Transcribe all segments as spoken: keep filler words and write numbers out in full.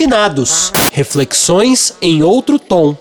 Desafinados, reflexões em outro tom.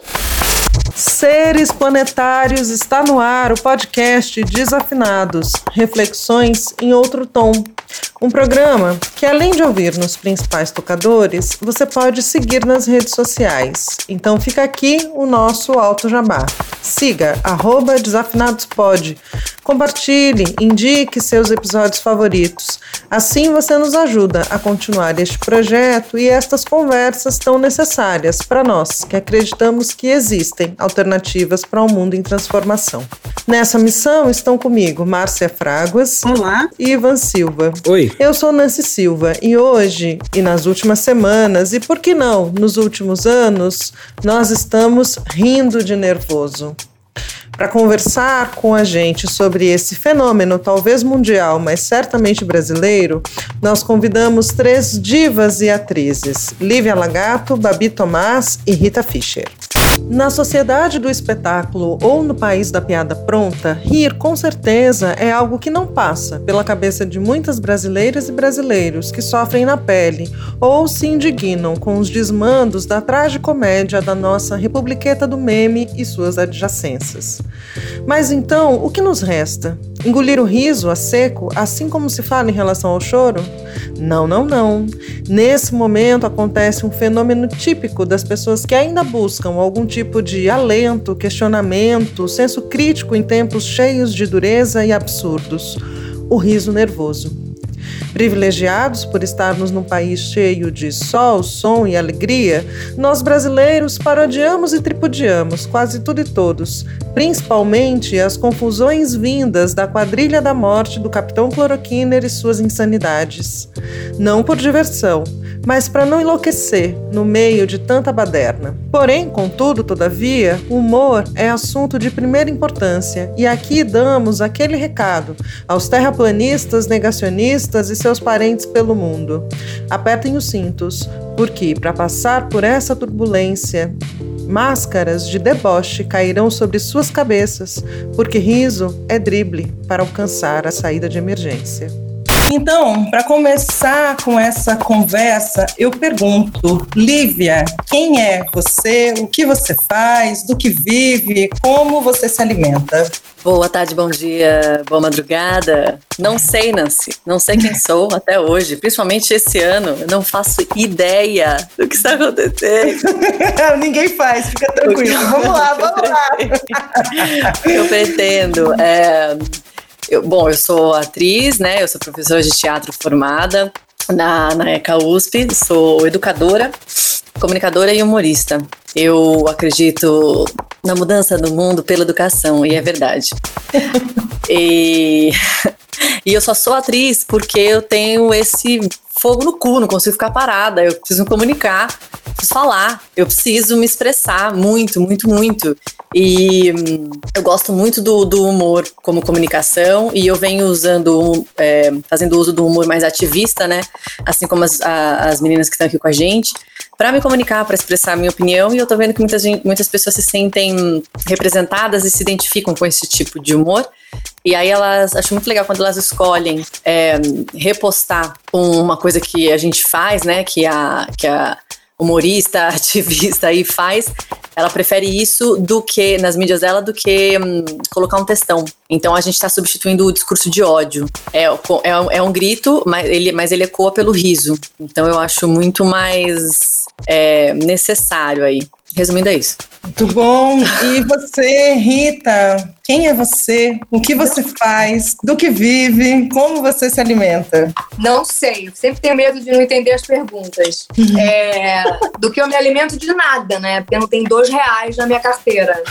Seres planetários, está no ar o podcast Desafinados, reflexões em outro tom. Um programa que, além de ouvir nos principais tocadores, você pode seguir nas redes sociais. Então fica aqui o nosso alto jabá. Siga, arroba desafinadospod. Compartilhe, indique seus episódios favoritos. Assim você nos ajuda a continuar este projeto e estas conversas tão necessárias para nós, que acreditamos que existem alternativas para um mundo em transformação. Nessa missão estão comigo Márcia Fraguas. Olá. E Ivan Silva. Oi. Eu sou Nancy Silva e hoje, e nas últimas semanas, e por que não, nos últimos anos, nós estamos rindo de nervoso. Para conversar com a gente sobre esse fenômeno, talvez mundial, mas certamente brasileiro, nós convidamos três divas e atrizes: Lívia Lagato, Babi Tomás e Rita Fischer. Na sociedade do espetáculo ou no país da piada pronta, rir com certeza é algo que não passa pela cabeça de muitas brasileiras e brasileiros que sofrem na pele ou se indignam com os desmandos da tragicomédia da nossa republiqueta do meme e suas adjacências. Mas então, o que nos resta? Engolir o riso a seco, assim como se fala em relação ao choro? Não, não, não. Nesse momento acontece um fenômeno típico das pessoas que ainda buscam algum tipo de alento, questionamento, senso crítico em tempos cheios de dureza e absurdos: o riso nervoso. Privilegiados por estarmos num país cheio de sol, som e alegria, nós brasileiros parodiamos e tripudiamos quase tudo e todos, principalmente as confusões vindas da quadrilha da morte do Capitão Cloroquiner e suas insanidades. Não por diversão, mas para não enlouquecer no meio de tanta baderna. Porém, contudo, todavia, o humor é assunto de primeira importância e aqui damos aquele recado aos terraplanistas, negacionistas e seus parentes pelo mundo. Apertem os cintos, porque para passar por essa turbulência, máscaras de deboche cairão sobre suas cabeças, porque riso é drible para alcançar a saída de emergência. Então, para começar com essa conversa, eu pergunto: Lívia, quem é você? O que você faz? Do que vive? Como você se alimenta? Boa tarde, bom dia, boa madrugada. Não sei, Nancy, não sei quem sou até hoje, principalmente esse ano. Eu não faço ideia do que está acontecendo. Ninguém faz, fica tranquilo. Vamos lá, vamos lá. Eu pretendo... É... Eu, bom, eu sou atriz, né? Eu sou professora de teatro formada na, na ECA U S P, sou educadora, comunicadora e humorista. Eu acredito na mudança do mundo pela educação, e é verdade. e, e eu só sou atriz porque eu tenho esse fogo no cu, não consigo ficar parada, eu preciso me comunicar, preciso falar, eu preciso me expressar muito, muito, muito. E hum, eu gosto muito do, do humor como comunicação, e eu venho usando, é, fazendo uso do humor mais ativista, né? Assim como as, a, as meninas que estão aqui com a gente, para me comunicar, para expressar a minha opinião. E eu tô vendo que muitas, muitas pessoas se sentem representadas e se identificam com esse tipo de humor. E aí elas, acho muito legal quando elas escolhem é, repostar uma coisa que a gente faz, né? Que a, que a humorista, ativista aí faz. Ela prefere isso do que, nas mídias dela, do que hum, colocar um textão. Então a gente está substituindo o discurso de ódio. É, é, é um grito, mas ele, mas ele ecoa pelo riso. Então eu acho muito mais é, necessário aí. Resumindo, é isso. Muito bom. E você, Rita? Quem é você? O que você faz? Do que vive? Como você se alimenta? Não sei. Eu sempre tenho medo de não entender as perguntas. É, do que eu me alimento de nada, né? Porque não tem dois reais na minha carteira.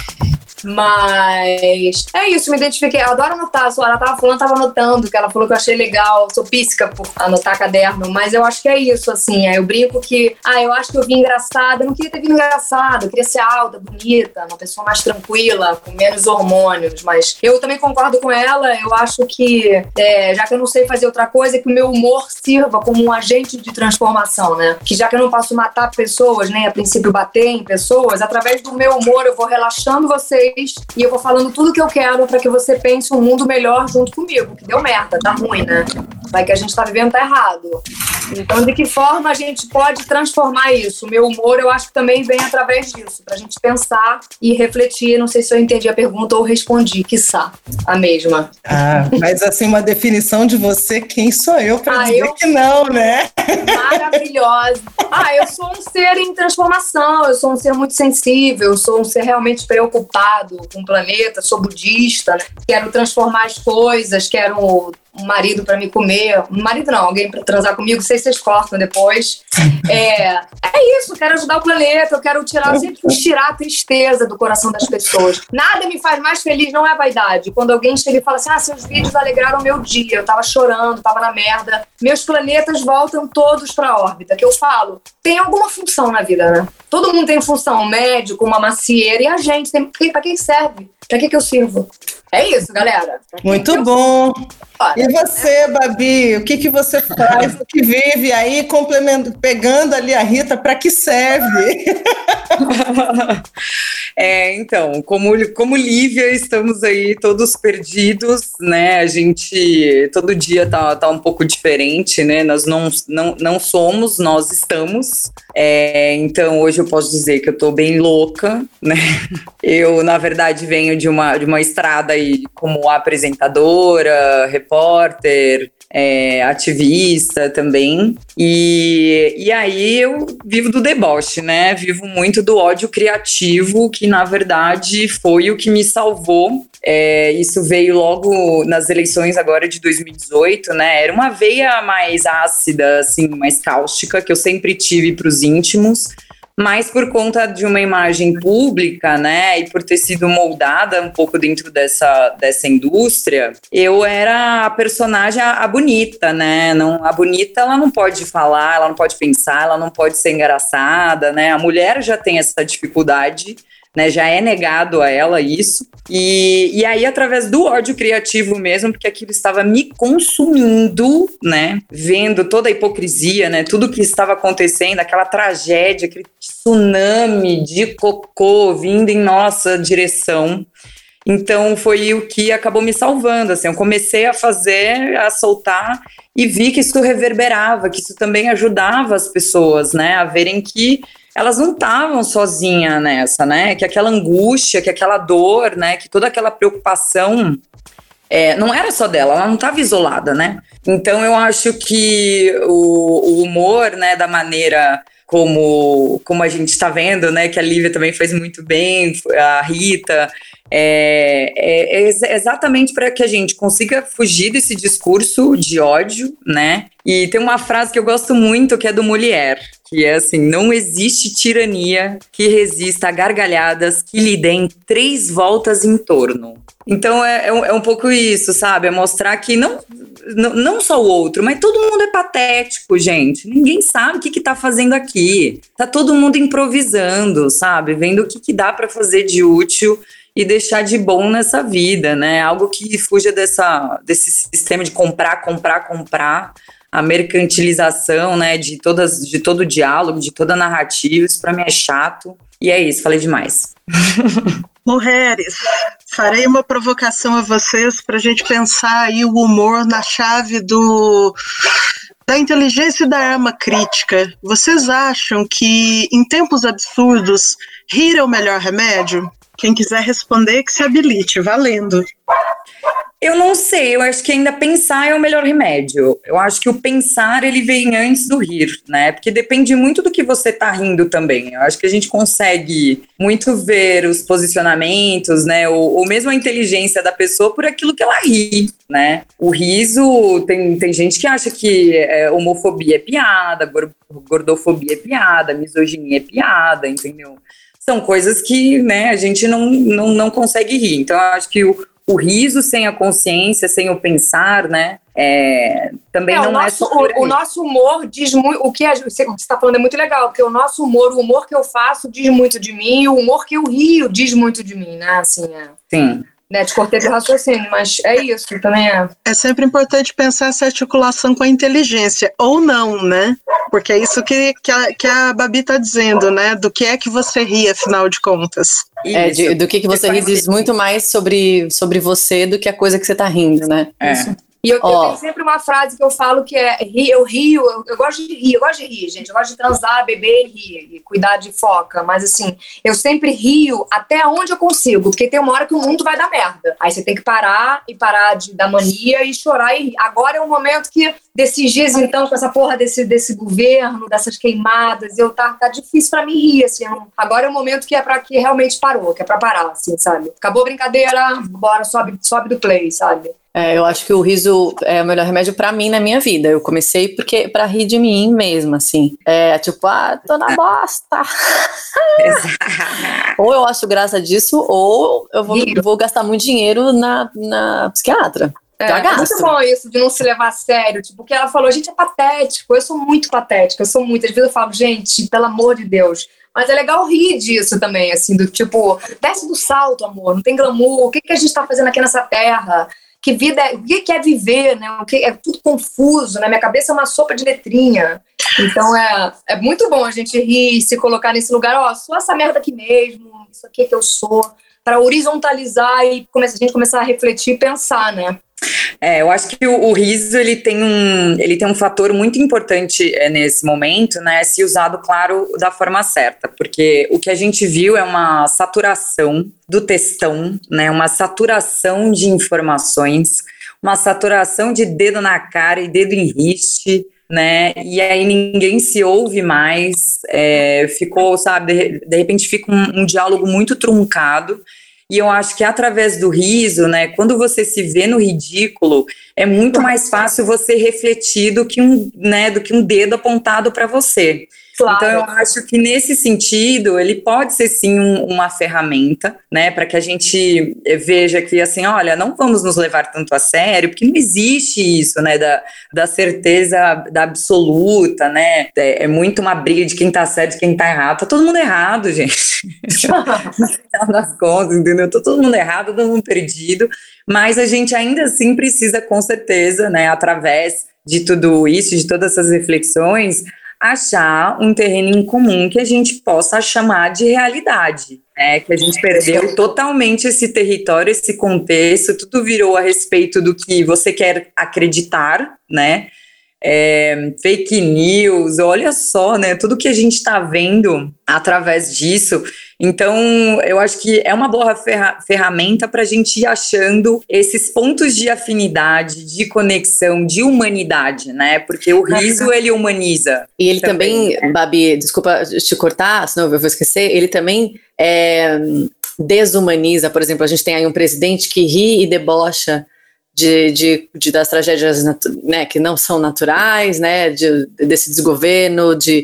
Mas é isso, me identifiquei. Eu adoro anotar. Ela tava falando, tava anotando, que ela falou que eu achei legal. Sou píssica por anotar caderno, mas eu acho que é isso, assim. Eu brinco que, ah, eu acho que eu vim engraçada. Eu não queria ter vindo engraçada, eu queria ser alta, bonita, uma pessoa mais tranquila, com menos hormônios. Mas eu também concordo com ela. Eu acho que, é, já que eu não sei fazer outra coisa, que o meu humor sirva como um agente de transformação, né? Que já que eu não posso matar pessoas, nem a princípio bater em pessoas, através do meu humor eu vou relaxando vocês e eu vou falando tudo que eu quero pra que você pense um mundo melhor junto comigo, que deu merda, tá ruim, né? Vai que a gente tá vivendo tá errado. Então, de que forma a gente pode transformar isso? O meu humor, eu acho que também vem através disso, pra gente pensar e refletir. Não sei se eu entendi a pergunta ou respondi, quiçá, a mesma. Ah, mas assim, uma definição de você, quem sou eu pra Ah, dizer eu- que não, né? Maravilhosa. Ah, eu sou um ser em transformação, eu sou um ser muito sensível, eu sou um ser realmente preocupado com o planeta, sou budista, né? Quero transformar as coisas, quero um marido para me comer, um marido não, alguém para transar comigo, sei se vocês cortam depois. É, é isso, quero ajudar o planeta, eu quero tirar, eu sempre quis tirar a tristeza do coração das pessoas. Nada me faz mais feliz, não é vaidade. Quando alguém chega e fala assim, ah, seus vídeos alegraram o meu dia, eu tava chorando, tava na merda, meus planetas voltam todos pra órbita, que eu falo, tem alguma função na vida, né? Todo mundo tem função, um médico, uma macieira, e a gente tem, pra que serve? Pra que que eu sirvo? É isso, galera. Muito bom. E você, Babi, o que, que você faz, o que vive aí, complemento, pegando ali a Rita, para que serve? É, então, como, como Lívia, estamos aí todos perdidos, né? A gente todo dia tá, tá um pouco diferente, né? Nós não, não, não somos, nós estamos. É, então, hoje eu posso dizer que eu tô bem louca, né? Eu, na verdade, venho de uma, de uma estrada aí como apresentadora, repórter, é, ativista também. E, e aí eu vivo do deboche, né? Vivo muito do ódio criativo, que na verdade foi o que me salvou. É, isso veio logo nas eleições agora de dois mil e dezoito, né? Era uma veia mais ácida, assim, mais cáustica, que eu sempre tive para os íntimos. Mas por conta de uma imagem pública, né, e por ter sido moldada um pouco dentro dessa, dessa indústria, eu era a personagem, a, a bonita, né, não, a bonita, ela não pode falar, ela não pode pensar, ela não pode ser engraçada, né, a mulher já tem essa dificuldade, né, já é negado a ela isso, e, e aí através do ódio criativo mesmo, porque aquilo estava me consumindo, né, vendo toda a hipocrisia, né, tudo que estava acontecendo, aquela tragédia, aquele tsunami de cocô vindo em nossa direção. Então foi o que acabou me salvando, assim, eu comecei a fazer, a soltar e vi que isso reverberava, que isso também ajudava as pessoas, né, a verem que elas não estavam sozinhas nessa, né, que aquela angústia, que aquela dor, né, que toda aquela preocupação é, não era só dela, ela não estava isolada, né. Então eu acho que o, o humor, né, da maneira como, como a gente está vendo, né, que a Lívia também fez muito bem, a Rita, é, é, é exatamente para que a gente consiga fugir desse discurso de ódio, né, e tem uma frase que eu gosto muito, que é do Molière, que é assim, não existe tirania que resista a gargalhadas que lhe deem três voltas em torno. Então é, é, um, é um pouco isso, sabe? É mostrar que não, não, não só o outro, mas todo mundo é patético, gente. Ninguém sabe o que que tá fazendo aqui. Tá todo mundo improvisando, sabe? Vendo o que que dá para fazer de útil e deixar de bom nessa vida, né? Algo que fuja dessa, desse sistema de comprar, comprar, comprar. A mercantilização, né, de, todas, de todo o diálogo, de toda a narrativa, isso para mim é chato. E é isso, falei demais. Mulheres, farei uma provocação a vocês para a gente pensar aí o humor na chave do, da inteligência e da arma crítica. Vocês acham que em tempos absurdos rir é o melhor remédio? Quem quiser responder que se habilite, valendo. Eu não sei, eu acho que ainda pensar é o melhor remédio. Eu acho que o pensar, ele vem antes do rir, né? Porque depende muito do que você tá rindo também. Eu acho que a gente consegue muito ver os posicionamentos, né? Ou, ou mesmo a inteligência da pessoa por aquilo que ela ri, né? O riso, tem, tem gente que acha que é, homofobia é piada, gordofobia é piada, misoginia é piada, entendeu? São coisas que, né, a gente não, não, não consegue rir. Então, eu acho que o O riso sem a consciência, sem o pensar, né? É, também é, não o nosso, é só o, o nosso humor diz muito. O que a, você está falando é muito legal, porque o nosso humor, o humor que eu faço diz muito de mim, e o humor que eu rio diz muito de mim, né? Assim, é. Sim. Né, te cortei de raciocínio, mas é isso, também é. É sempre importante pensar essa articulação com a inteligência, ou não, né? Porque é isso que, que, a, que a Babi está dizendo, né? Do que é que você ri, afinal de contas. É, de, do que, que você ri diz muito mais sobre, sobre você do que a coisa que você tá rindo, né? É. Isso. E eu, Oh. eu tenho sempre uma frase que eu falo que é, eu rio, eu, eu gosto de rir, eu gosto de rir, gente, eu gosto de transar, beber e rir, e cuidar de foca, mas assim, eu sempre rio até onde eu consigo, porque tem uma hora que o mundo vai dar merda. Aí você tem que parar e parar de dar mania e chorar e rir. Agora é um momento que, desses dias então, com essa porra desse, desse governo, dessas queimadas, eu tá, tá difícil pra mim rir, assim, eu não, agora é um momento que é pra que realmente parou, que é pra parar, assim, sabe? Acabou a brincadeira, bora, sobe, sobe do play, sabe? É, eu acho que o riso é o melhor remédio pra mim na minha vida. Eu comecei porque pra rir de mim mesmo, assim. É tipo, ah, tô na bosta. Ou eu acho graça disso, ou eu vou, vou gastar muito dinheiro na, na psiquiatra. É, é muito bom isso de não se levar a sério, tipo, porque ela falou, gente, é patético, eu sou muito patética, eu sou muito, às vezes eu falo, gente, pelo amor de Deus, mas é legal rir disso também, assim, do tipo, desce do salto, amor, não tem glamour, o que, que a gente tá fazendo aqui nessa terra? Que vida é, o que é viver, né? O que é tudo confuso, né? Minha cabeça é uma sopa de letrinha. Então é, é muito bom a gente rir e se colocar nesse lugar, ó, sou essa merda aqui mesmo, isso aqui é que eu sou, para horizontalizar e a gente começar a refletir e pensar, né? É, eu acho que o, o riso ele tem, um, ele tem um fator muito importante é, nesse momento, né, se usado, claro, da forma certa, porque o que a gente viu é uma saturação do textão, né, uma saturação de informações, uma saturação de dedo na cara e dedo em riste, né, e aí ninguém se ouve mais, é, ficou, sabe, de, de repente fica um, um diálogo muito truncado. E eu acho que através do riso, né, quando você se vê no ridículo, é muito mais fácil você refletir do que um, né, do que um dedo apontado para você. Claro. Então eu acho que nesse sentido ele pode ser sim um, uma ferramenta, né, para que a gente veja que assim, olha, não vamos nos levar tanto a sério, porque não existe isso, né, da, da certeza da absoluta, né, é, é muito uma briga de quem tá certo e quem tá errado, tá todo mundo errado, gente, no final das contas, entendeu, tá todo mundo errado, todo mundo perdido, mas a gente ainda assim precisa com certeza, né, através de tudo isso, de todas essas reflexões, achar um terreno em comum que a gente possa chamar de realidade, né? Que a gente perdeu totalmente esse território, esse contexto, tudo virou a respeito do que você quer acreditar, né? É, fake news, olha só, né? Tudo que a gente está vendo através disso. Então, eu acho que é uma boa ferra- ferramenta para a gente ir achando esses pontos de afinidade, de conexão, de humanidade, né? Porque o riso, ele humaniza. E ele também, também né? Babi, desculpa te cortar, senão eu vou esquecer, ele também é, desumaniza, por exemplo, a gente tem aí um presidente que ri e debocha De, de, de, das tragédias, né, que não são naturais, né, de, desse desgoverno, de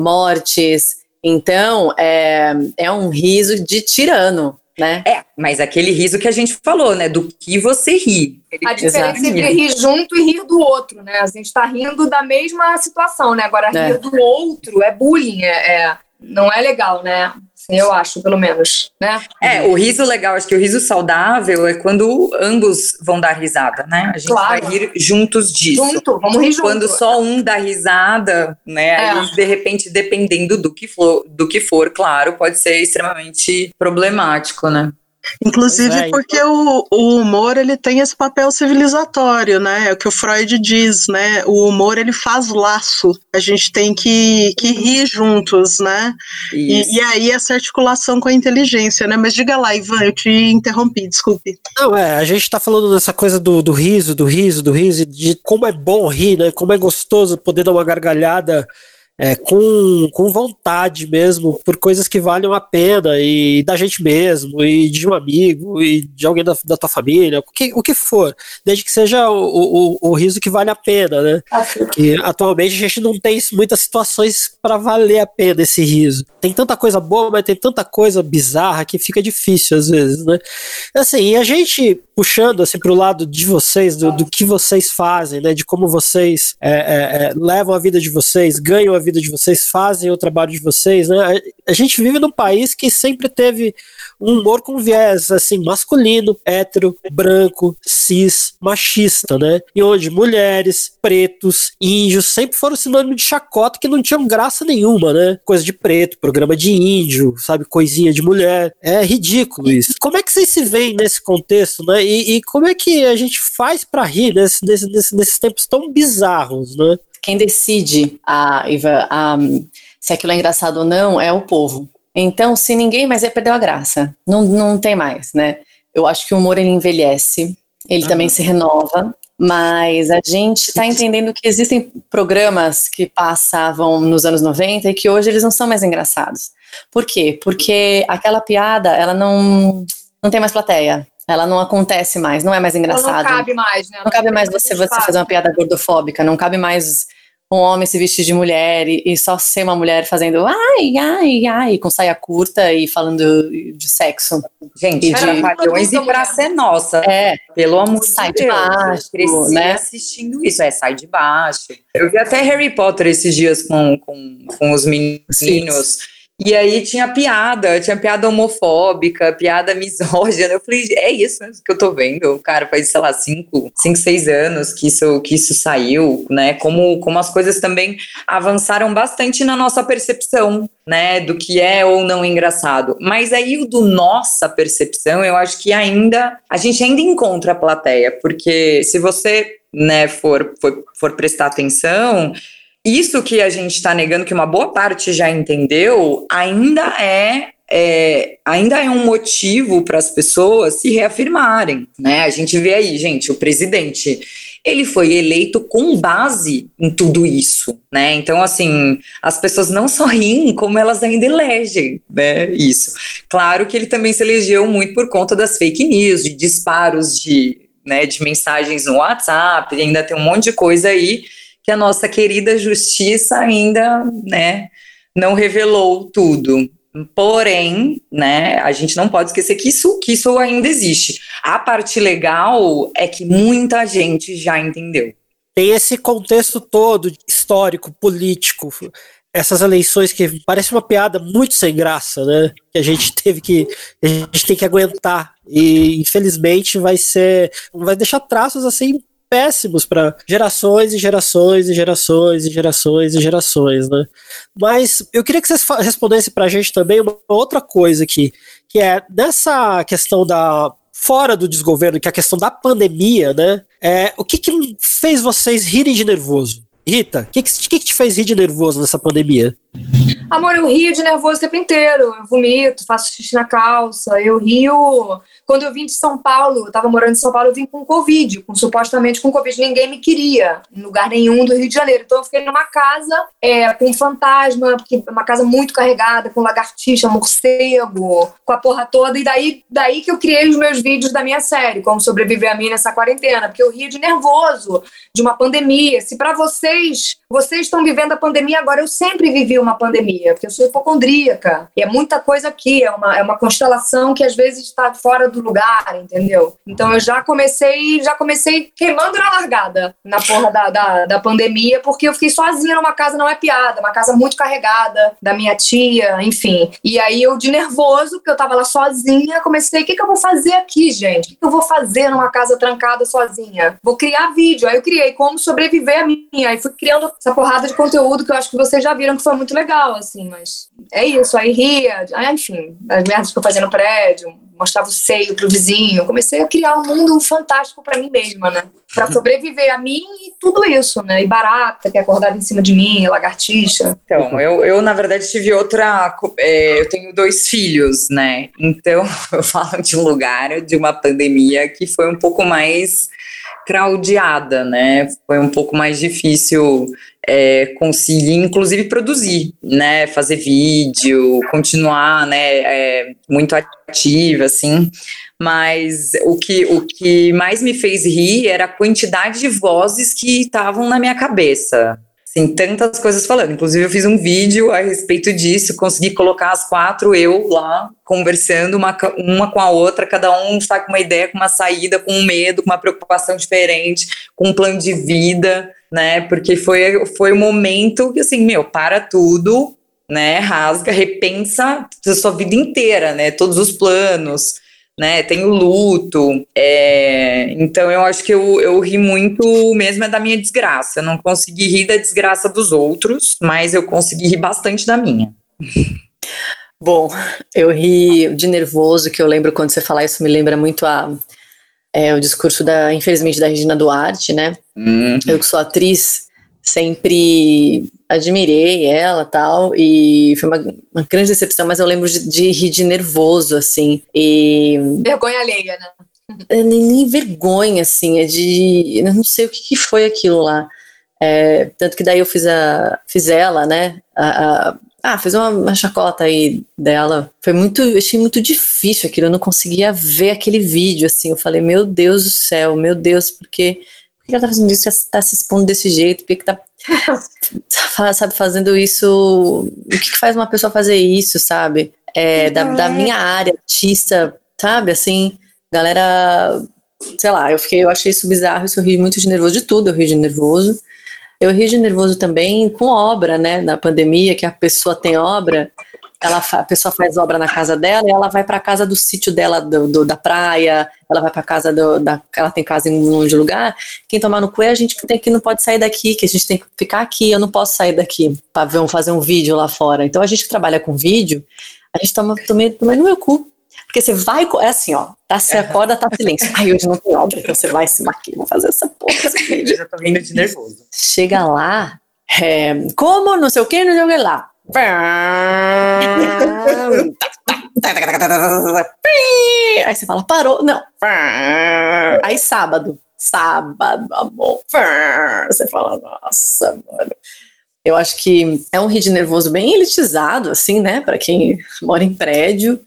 mortes. Então, é, é um riso de tirano, né? É, mas aquele riso que a gente falou, né, do que você ri. A diferença entre rir junto e rir do outro, né? A gente tá rindo da mesma situação, né? Agora, é. rir do outro é bullying, é, é, não é legal, né? Eu acho, pelo menos, né? É, o riso legal, acho que o riso saudável é quando ambos vão dar risada, né? A gente claro. vai rir juntos disso. Junto, vamos rir junto. Quando só um dá risada, né? É. Aí, de repente, dependendo do que for, do que for, claro, pode ser extremamente problemático, né? Inclusive é, porque então... o, o humor ele tem esse papel civilizatório, né? É o que o Freud diz, né? O humor ele faz laço. A gente tem que, que rir juntos, né? E, e aí essa articulação com a inteligência, né? Mas diga lá, Ivan, eu te interrompi, desculpe. Não, é, a gente tá falando dessa coisa do, do riso, do riso, do riso, de como é bom rir, né? Como é gostoso poder dar uma gargalhada É, com, com vontade mesmo, por coisas que valham a pena, e da gente mesmo, e de um amigo, e de alguém da, da tua família, o que, o que for, desde que seja o, o, o riso que vale a pena, né? Que atualmente a gente não tem muitas situações para valer a pena esse riso. Tem tanta coisa boa, mas tem tanta coisa bizarra que fica difícil às vezes, né? Assim, e a gente puxando assim pro lado de vocês, do, do que vocês fazem, né? De como vocês é, é, é, levam a vida de vocês, ganham a vida vida de vocês, fazem o trabalho de vocês, né? A gente vive num país que sempre teve um humor com viés, assim, masculino, hétero, branco, cis, machista, né? E onde mulheres, pretos, índios sempre foram sinônimo de chacota que não tinham graça nenhuma, né? Coisa de preto, programa de índio, sabe? Coisinha de mulher. É ridículo isso. Como é que vocês se veem nesse contexto, né? E, e como é que a gente faz pra rir nesse, nesse, nesse, nesses tempos tão bizarros, né? Quem decide, a, Iva, a, se aquilo é engraçado ou não, é o povo. Então, se ninguém mais é, perdeu a graça. Não, não tem mais, né? Eu acho que o humor, ele envelhece, ele uhum. também se renova, mas a gente está entendendo que existem programas que passavam nos anos noventa e que hoje eles não são mais engraçados. Por quê? Porque aquela piada, ela não, não tem mais plateia. Ela não acontece mais, não é mais engraçado. Ela não cabe mais, né? Não, não cabe mais você, você fazer uma piada gordofóbica, não cabe mais um homem se vestir de mulher e, e só ser uma mulher fazendo ai, ai, ai, com saia curta e falando de sexo. Gente, Trapalhões e Praça é Nossa. É. Pelo amor de Deus. Sai de baixo, eu cresci né? assistindo isso. É, Sai de Baixo. Eu vi até Harry Potter esses dias com, com, com os meninos. Sim. E aí tinha piada, tinha piada homofóbica, piada misógina. Eu falei, é isso mesmo que eu tô vendo. Cara, faz, sei lá, cinco, cinco, seis anos que isso, que isso saiu, né? Como, como as coisas também avançaram bastante na nossa percepção, né? Do que é ou não engraçado. Mas aí o do nossa percepção, eu acho que ainda, a gente ainda encontra a plateia. Porque se você, né, for, for, for prestar atenção... Isso que a gente está negando, que uma boa parte já entendeu, ainda é, é, ainda é um motivo para as pessoas se reafirmarem, né? A gente vê aí, gente, o presidente, ele foi eleito com base em tudo isso, né? Então, assim, as pessoas não só riem, como elas ainda elegem, né? Isso. Claro que ele também se elegeu muito por conta das fake news, de disparos de, né, de mensagens no WhatsApp, e ainda tem um monte de coisa aí que a nossa querida justiça ainda, né, não revelou tudo. Porém, né, a gente não pode esquecer que isso, que isso ainda existe. A parte legal é que muita gente já entendeu. Tem esse contexto todo histórico, político, essas eleições que parece uma piada muito sem graça, né, que a gente teve que, a gente tem que aguentar, e infelizmente vai ser, vai deixar traços assim péssimos para gerações e gerações e gerações e gerações e gerações, né? Mas eu queria que vocês respondessem para a gente também uma outra coisa aqui, que é nessa questão da fora do desgoverno, que é a questão da pandemia, né? É, o que, que fez vocês rirem de nervoso? Rita, o que, que, que te fez rir de nervoso nessa pandemia? Amor, eu rio de nervoso o tempo inteiro. Eu vomito, faço xixi na calça. Eu rio... Quando eu vim de São Paulo, eu tava morando em São Paulo, eu vim com Covid, com, supostamente com Covid. Ninguém me queria em lugar nenhum do Rio de Janeiro. Então eu fiquei numa casa é, com fantasma, uma casa muito carregada, com lagartixa, morcego, com a porra toda. E daí, daí que eu criei os meus vídeos da minha série, como sobreviver a mim nessa quarentena. Porque eu rio de nervoso, de uma pandemia. Se pra vocês, vocês estão vivendo a pandemia agora, eu sempre vivi uma pandemia, porque eu sou hipocondríaca. E é muita coisa aqui, é uma, é uma constelação que às vezes está fora do lugar, entendeu? Então eu já comecei, já comecei queimando na largada, na porra da, da, da pandemia, porque eu fiquei sozinha numa casa, não é piada, uma casa muito carregada, da minha tia, enfim. E aí eu, de nervoso, porque eu tava lá sozinha, comecei, o que que eu vou fazer aqui, gente? O que que eu vou fazer numa casa trancada sozinha? Vou criar vídeo. Aí eu criei como sobreviver a mim. Aí fui criando essa porrada de conteúdo que eu acho que vocês já viram que foi muito legal, assim, mas é isso. Aí ria, aí, enfim, as merdas que eu fazia no prédio, mostrava o seio pro vizinho. Eu comecei a criar um mundo fantástico pra mim mesma, né? Pra sobreviver a mim e tudo isso, né? E barata, que acordava em cima de mim, lagartixa. Então, eu, eu na verdade, tive outra... É, eu tenho dois filhos, né? Então, eu falo de um lugar, de uma pandemia que foi um pouco mais craudiada, né? Foi um pouco mais difícil é, conseguir, inclusive, produzir, né? Fazer vídeo, continuar, né? É, muito ativa, assim. Mas o que, o que mais me fez rir era a quantidade de vozes que estavam na minha cabeça. Assim, tantas coisas falando. Inclusive, eu fiz um vídeo a respeito disso, consegui colocar as quatro, eu lá, conversando uma, uma com a outra, cada um está com uma ideia, com uma saída, com um medo, com uma preocupação diferente, com um plano de vida. né? Porque foi, foi o momento que, assim, meu, para tudo, né? Rasga, repensa a sua vida inteira, né? Todos os planos, né? Tem o luto. É, então, eu acho que eu, eu ri muito mesmo é da minha desgraça. Eu não consegui rir da desgraça dos outros, mas eu consegui rir bastante da minha. Bom, eu ri de nervoso, que eu lembro quando você fala isso, me lembra muito a, é, o discurso, da, infelizmente, da Regina Duarte, né? Uhum. Eu que sou atriz, sempre admirei ela e tal, e foi uma, uma grande decepção, mas eu lembro de, de rir de nervoso, assim. E... vergonha alheia, né? É, nem, nem vergonha, assim, é de... eu não sei o que, que foi aquilo lá. É, tanto que daí eu fiz, a, fiz ela, né? A, a, Ah, fiz uma, uma chacota aí dela. Foi muito, eu achei muito difícil aquilo. Eu não conseguia ver aquele vídeo, assim. Eu falei, meu Deus do céu, meu Deus, por que, por que ela tá fazendo isso? Tá se expondo desse jeito? Por que, que tá, sabe, fazendo isso? O que, que faz uma pessoa fazer isso, sabe? É, da, da minha área, artista, sabe? Assim, galera, sei lá, eu fiquei, eu achei isso bizarro, isso eu ri muito de nervoso, de tudo eu ri de nervoso. Eu ri de nervoso também com obra, né, na pandemia, que a pessoa tem obra, ela a pessoa faz obra na casa dela e ela vai para a casa do sítio dela, do, do, da praia, ela vai para casa do, da, ela tem casa em um monte de lugar, quem tomar no cu é a gente que, tem, que não pode sair daqui, que a gente tem que ficar aqui, eu não posso sair daqui para ver, fazer um vídeo lá fora. Então a gente que trabalha com vídeo, a gente toma, toma, toma no meu cu. Porque você vai, é assim, ó, tá, você acorda, tá silêncio. Ai, hoje não tem obra, então você vai se maquiar, vou fazer essa porra. Eu já tô rindo de nervoso. Chega lá, é, como, não sei o que, não sei o que lá. Aí você fala, parou, não. Aí sábado, sábado, amor. Você fala, nossa, mano. Eu acho que é um rir de nervoso bem elitizado, assim, né, pra quem mora em prédio.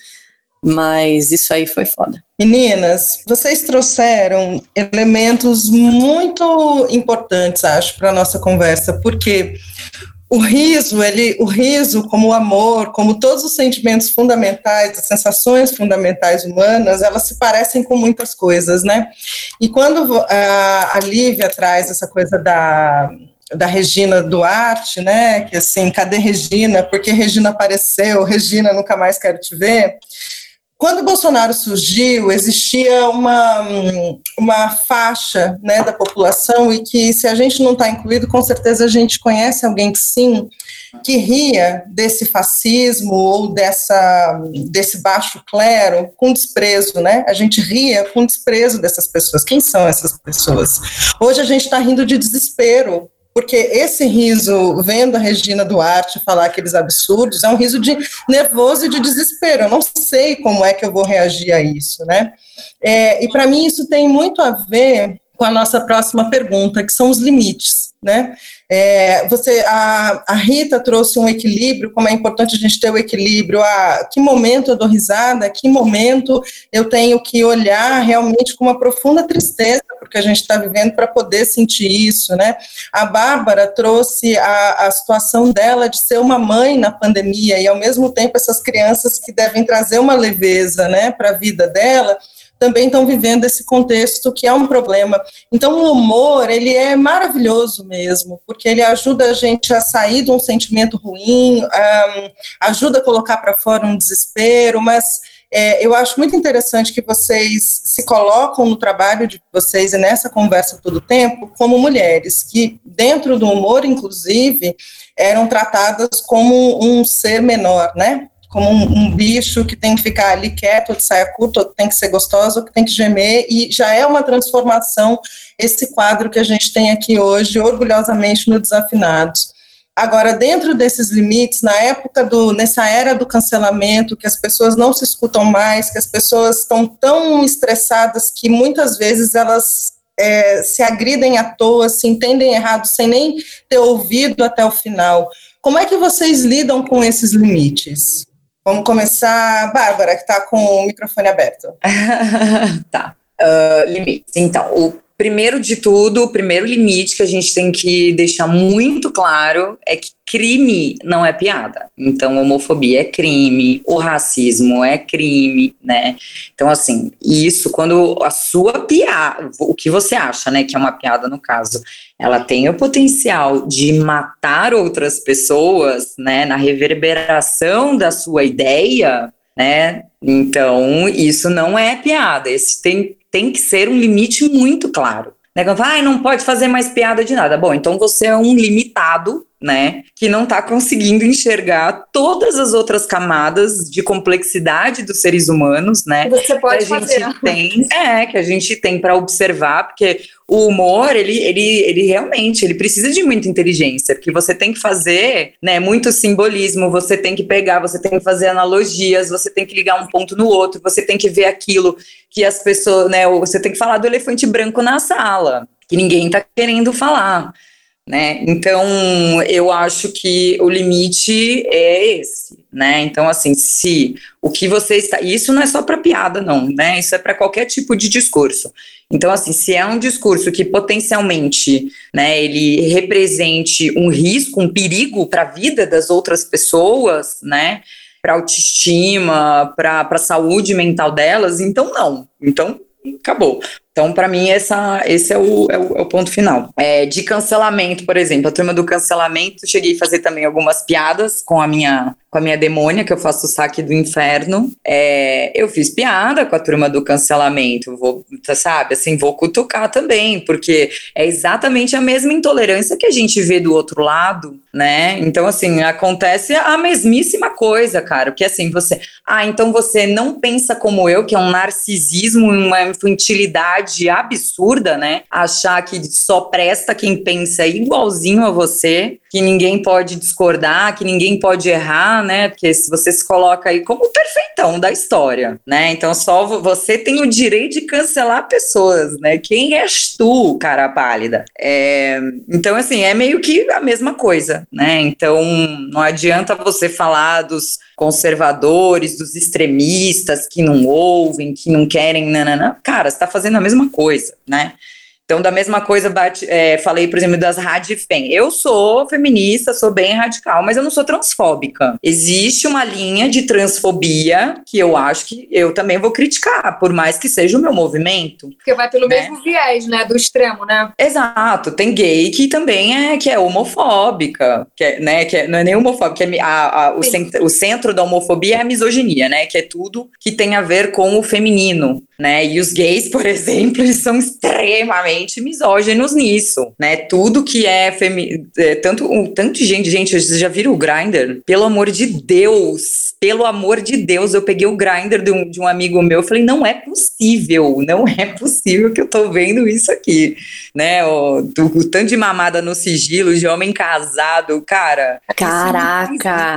Mas isso aí foi foda. Meninas, vocês trouxeram elementos muito importantes, acho, para a nossa conversa, porque o riso, ele, o riso, como o amor, como todos os sentimentos fundamentais, as sensações fundamentais humanas, elas se parecem com muitas coisas, né? E quando a, a Lívia traz essa coisa da... da Regina Duarte, né, que assim, cadê Regina? Porque Regina apareceu, Regina, nunca mais quero te ver. Quando o Bolsonaro surgiu, existia uma, uma faixa, né, da população, e que se a gente não está incluído, com certeza a gente conhece alguém que sim, que ria desse fascismo ou dessa, desse baixo clero com desprezo, né? A gente ria com desprezo dessas pessoas. Quem são essas pessoas? Hoje a gente está rindo de desespero, porque esse riso, vendo a Regina Duarte falar aqueles absurdos, é um riso de nervoso e de desespero. Eu não sei como é que eu vou reagir a isso, né? É, e para mim isso tem muito a ver com a nossa próxima pergunta, que são os limites, né? É, você, a, a Rita trouxe um equilíbrio, como é importante a gente ter o equilíbrio, a que momento eu dou risada, a que momento eu tenho que olhar realmente com uma profunda tristeza, porque a gente está vivendo, para poder sentir isso, né? A Bárbara trouxe a, a situação dela de ser uma mãe na pandemia, e ao mesmo tempo essas crianças que devem trazer uma leveza, né, para a vida dela, também estão vivendo esse contexto que é um problema. Então o humor, ele é maravilhoso mesmo, porque ele ajuda a gente a sair de um sentimento ruim, um, ajuda a colocar para fora um desespero, mas é, eu acho muito interessante que vocês se colocam no trabalho de vocês e nessa conversa todo o tempo como mulheres, que dentro do humor, inclusive, eram tratadas como um ser menor, né? Como um, um bicho que tem que ficar ali quieto, ou de saia curta, ou que tem que ser gostoso, ou que tem que gemer, e já é uma transformação esse quadro que a gente tem aqui hoje, orgulhosamente no Desafinados. Agora, dentro desses limites, na época do, nessa era do cancelamento, que as pessoas não se escutam mais, que as pessoas estão tão estressadas que muitas vezes elas é, se agridem à toa, se entendem errado, sem nem ter ouvido até o final. Como é que vocês lidam com esses limites? Vamos começar, Bárbara, que está com o microfone aberto. Tá. Uh, limites. Então, o primeiro de tudo, o primeiro limite que a gente tem que deixar muito claro é que crime não é piada. Então, homofobia é crime, o racismo é crime, né? Então, assim, isso quando a sua piada, o que você acha, né, que é uma piada no caso, ela tem o potencial de matar outras pessoas, né, na reverberação da sua ideia, né? Então, isso não é piada. Esse tem, tem que ser um limite muito claro. Né? Ah, não pode fazer mais piada de nada. Bom, então você é um limitado, né, que não está conseguindo enxergar todas as outras camadas de complexidade dos seres humanos, né? Você pode que a fazer. gente tem, é, que a gente tem para observar, porque o humor, ele, ele, ele realmente, ele precisa de muita inteligência, porque você tem que fazer, né, muito simbolismo, você tem que pegar, você tem que fazer analogias, você tem que ligar um ponto no outro, você tem que ver aquilo que as pessoas, né, você tem que falar do elefante branco na sala, que ninguém está querendo falar, né? Então, eu acho que o limite é esse, né? Então, assim, se o que você está... Isso não é só para piada, não, né? Isso é para qualquer tipo de discurso. Então, assim, se é um discurso que potencialmente, né, ele represente um risco, um perigo para a vida das outras pessoas, né, para autoestima, para a saúde mental delas, então não. Então, acabou. Então, para mim, essa, esse é o, é, o, é o ponto final. É, de cancelamento, por exemplo, a turma do cancelamento, cheguei a fazer também algumas piadas com a minha, com a minha demônia, que eu faço o saque do inferno. É, eu fiz piada com a turma do cancelamento, vou, sabe, assim, vou cutucar também, porque é exatamente a mesma intolerância que a gente vê do outro lado, né? Então, assim, acontece a mesmíssima coisa, cara, porque assim, você... Ah, então você não pensa como eu, que é um narcisismo, uma infantilidade absurda, né? Achar que só presta quem pensa igualzinho a você, que ninguém pode discordar, que ninguém pode errar, né? Porque se você se coloca aí como o perfeitão da história, né? Então só você tem o direito de cancelar pessoas, né? Quem és tu, cara pálida? É, então, assim, é meio que a mesma coisa, né? Então não adianta você falar dos conservadores, dos extremistas que não ouvem, que não querem, nanana. Cara, você tá fazendo a mesma coisa, né? Então, da mesma coisa, bate, é, falei, por exemplo, das radifem. Eu sou feminista, sou bem radical, mas eu não sou transfóbica. Existe uma linha de transfobia que eu acho que eu também vou criticar, por mais que seja o meu movimento. Porque vai pelo né? mesmo viés, né, do extremo, né? Exato. Tem gay que também é, que é homofóbica, que é, né, que é, não é nem homofóbica, que é a, a, o, centro, o centro da homofobia é a misoginia, né, que é tudo que tem a ver com o feminino. Né? E os gays, por exemplo, eles são extremamente misóginos nisso, né? Tudo que é, femi- é tanto, um, tanto de gente, gente, vocês já viram o Grindr? Pelo amor de Deus, pelo amor de Deus, eu peguei o Grindr de um, de um amigo meu, eu falei, não é possível, não é possível que eu tô vendo isso aqui, né? O, o, o tanto de mamada no sigilo, de homem casado, cara. Caraca!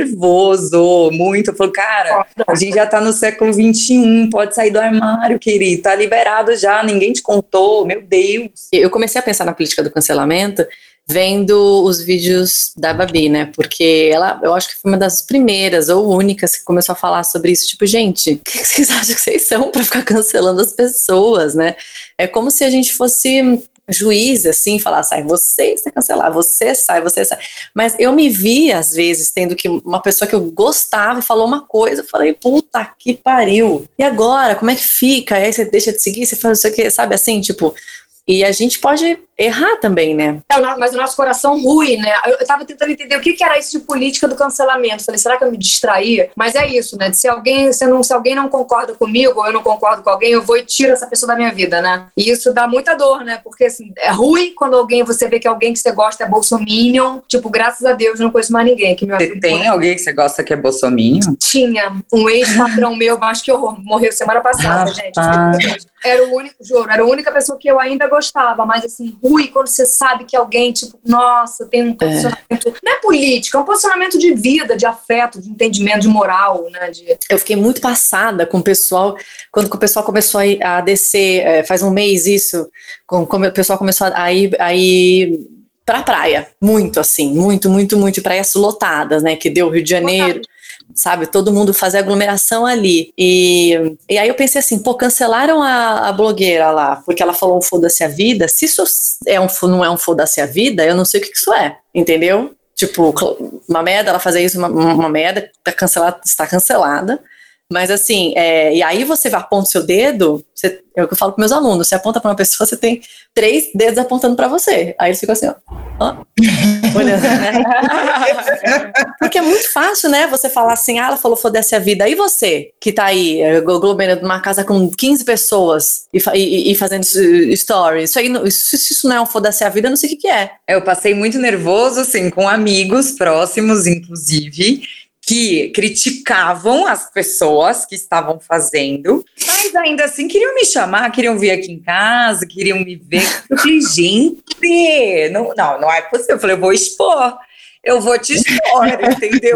Nervoso, muito. Eu falo, cara, a gente já tá no século vinte e um, pode sair do armário. Querido, tá liberado já, ninguém te contou, meu Deus. Eu comecei a pensar na política do cancelamento vendo os vídeos da Babi, né, porque ela, eu acho que foi uma das primeiras ou únicas que começou a falar sobre isso, tipo, gente, o que vocês acham que vocês são pra ficar cancelando as pessoas, né? É como se a gente fosse juiz, assim, falar, sai você, você cancelar, você sai, você sai. Mas eu me vi, às vezes, tendo que uma pessoa que eu gostava falou uma coisa, eu falei, puta que pariu. E agora, como é que fica? Aí você deixa de seguir, você faz isso aqui, sabe assim, tipo... E a gente pode errar também, né? É, mas o nosso coração rui, né? Eu, eu tava tentando entender o que, que era isso de política do cancelamento. Falei, será que eu me distraí? Mas é isso, né? Se alguém, se, não, se alguém não concorda comigo, ou eu não concordo com alguém, eu vou e tiro essa pessoa da minha vida, né? E isso dá muita dor, né? Porque, assim, é ruim quando alguém, você vê que alguém que você gosta é bolsominion. Tipo, graças a Deus, não conheço mais ninguém. Que me você tem alguém que você gosta que é bolsominion? Tinha. Um ex-patrão meu, acho que horror, morreu semana passada, ah, gente. Ah. Era o único, juro, era a única pessoa que eu ainda gostava, mas assim, ruim quando você sabe que alguém, tipo, nossa, tem um posicionamento, é. não é político, é um posicionamento de vida, de afeto, de entendimento, de moral, né? De... Eu fiquei muito passada com o pessoal, quando o pessoal começou a, ir, a descer, é, faz um mês isso, com, como o pessoal começou a ir, a ir pra praia, muito assim, muito, muito, muito, praias lotadas, né, que deu Rio de Janeiro. sabe? Todo mundo fazer aglomeração ali. E, e aí eu pensei assim, pô, cancelaram a, a blogueira lá, porque ela falou um foda-se a vida. Se isso é um, não é um foda-se a vida, eu não sei o que, que isso é, entendeu? Tipo, uma merda, ela fazer isso, uma, uma merda, tá cancelada, está cancelada. Mas assim, é, e aí você aponta o seu dedo, você, é o que eu falo para meus alunos, você aponta para uma pessoa, você tem três dedos apontando para você. Aí eles ficam assim, ó, ó olhando, né? Porque é muito fácil, né, você falar assim, ah, ela falou foda-se a vida, e você, que tá aí, aglomerando numa casa com quinze pessoas e, e, e fazendo stories, isso aí, isso, isso não é um foda-se a vida, eu não sei o que que é. Eu passei muito nervoso, assim, com amigos próximos, inclusive, que criticavam as pessoas que estavam fazendo, mas ainda assim queriam me chamar, queriam vir aqui em casa, queriam me ver. Eu falei, gente, não, não, não é possível. Eu falei, eu vou expor, eu vou te expor, entendeu?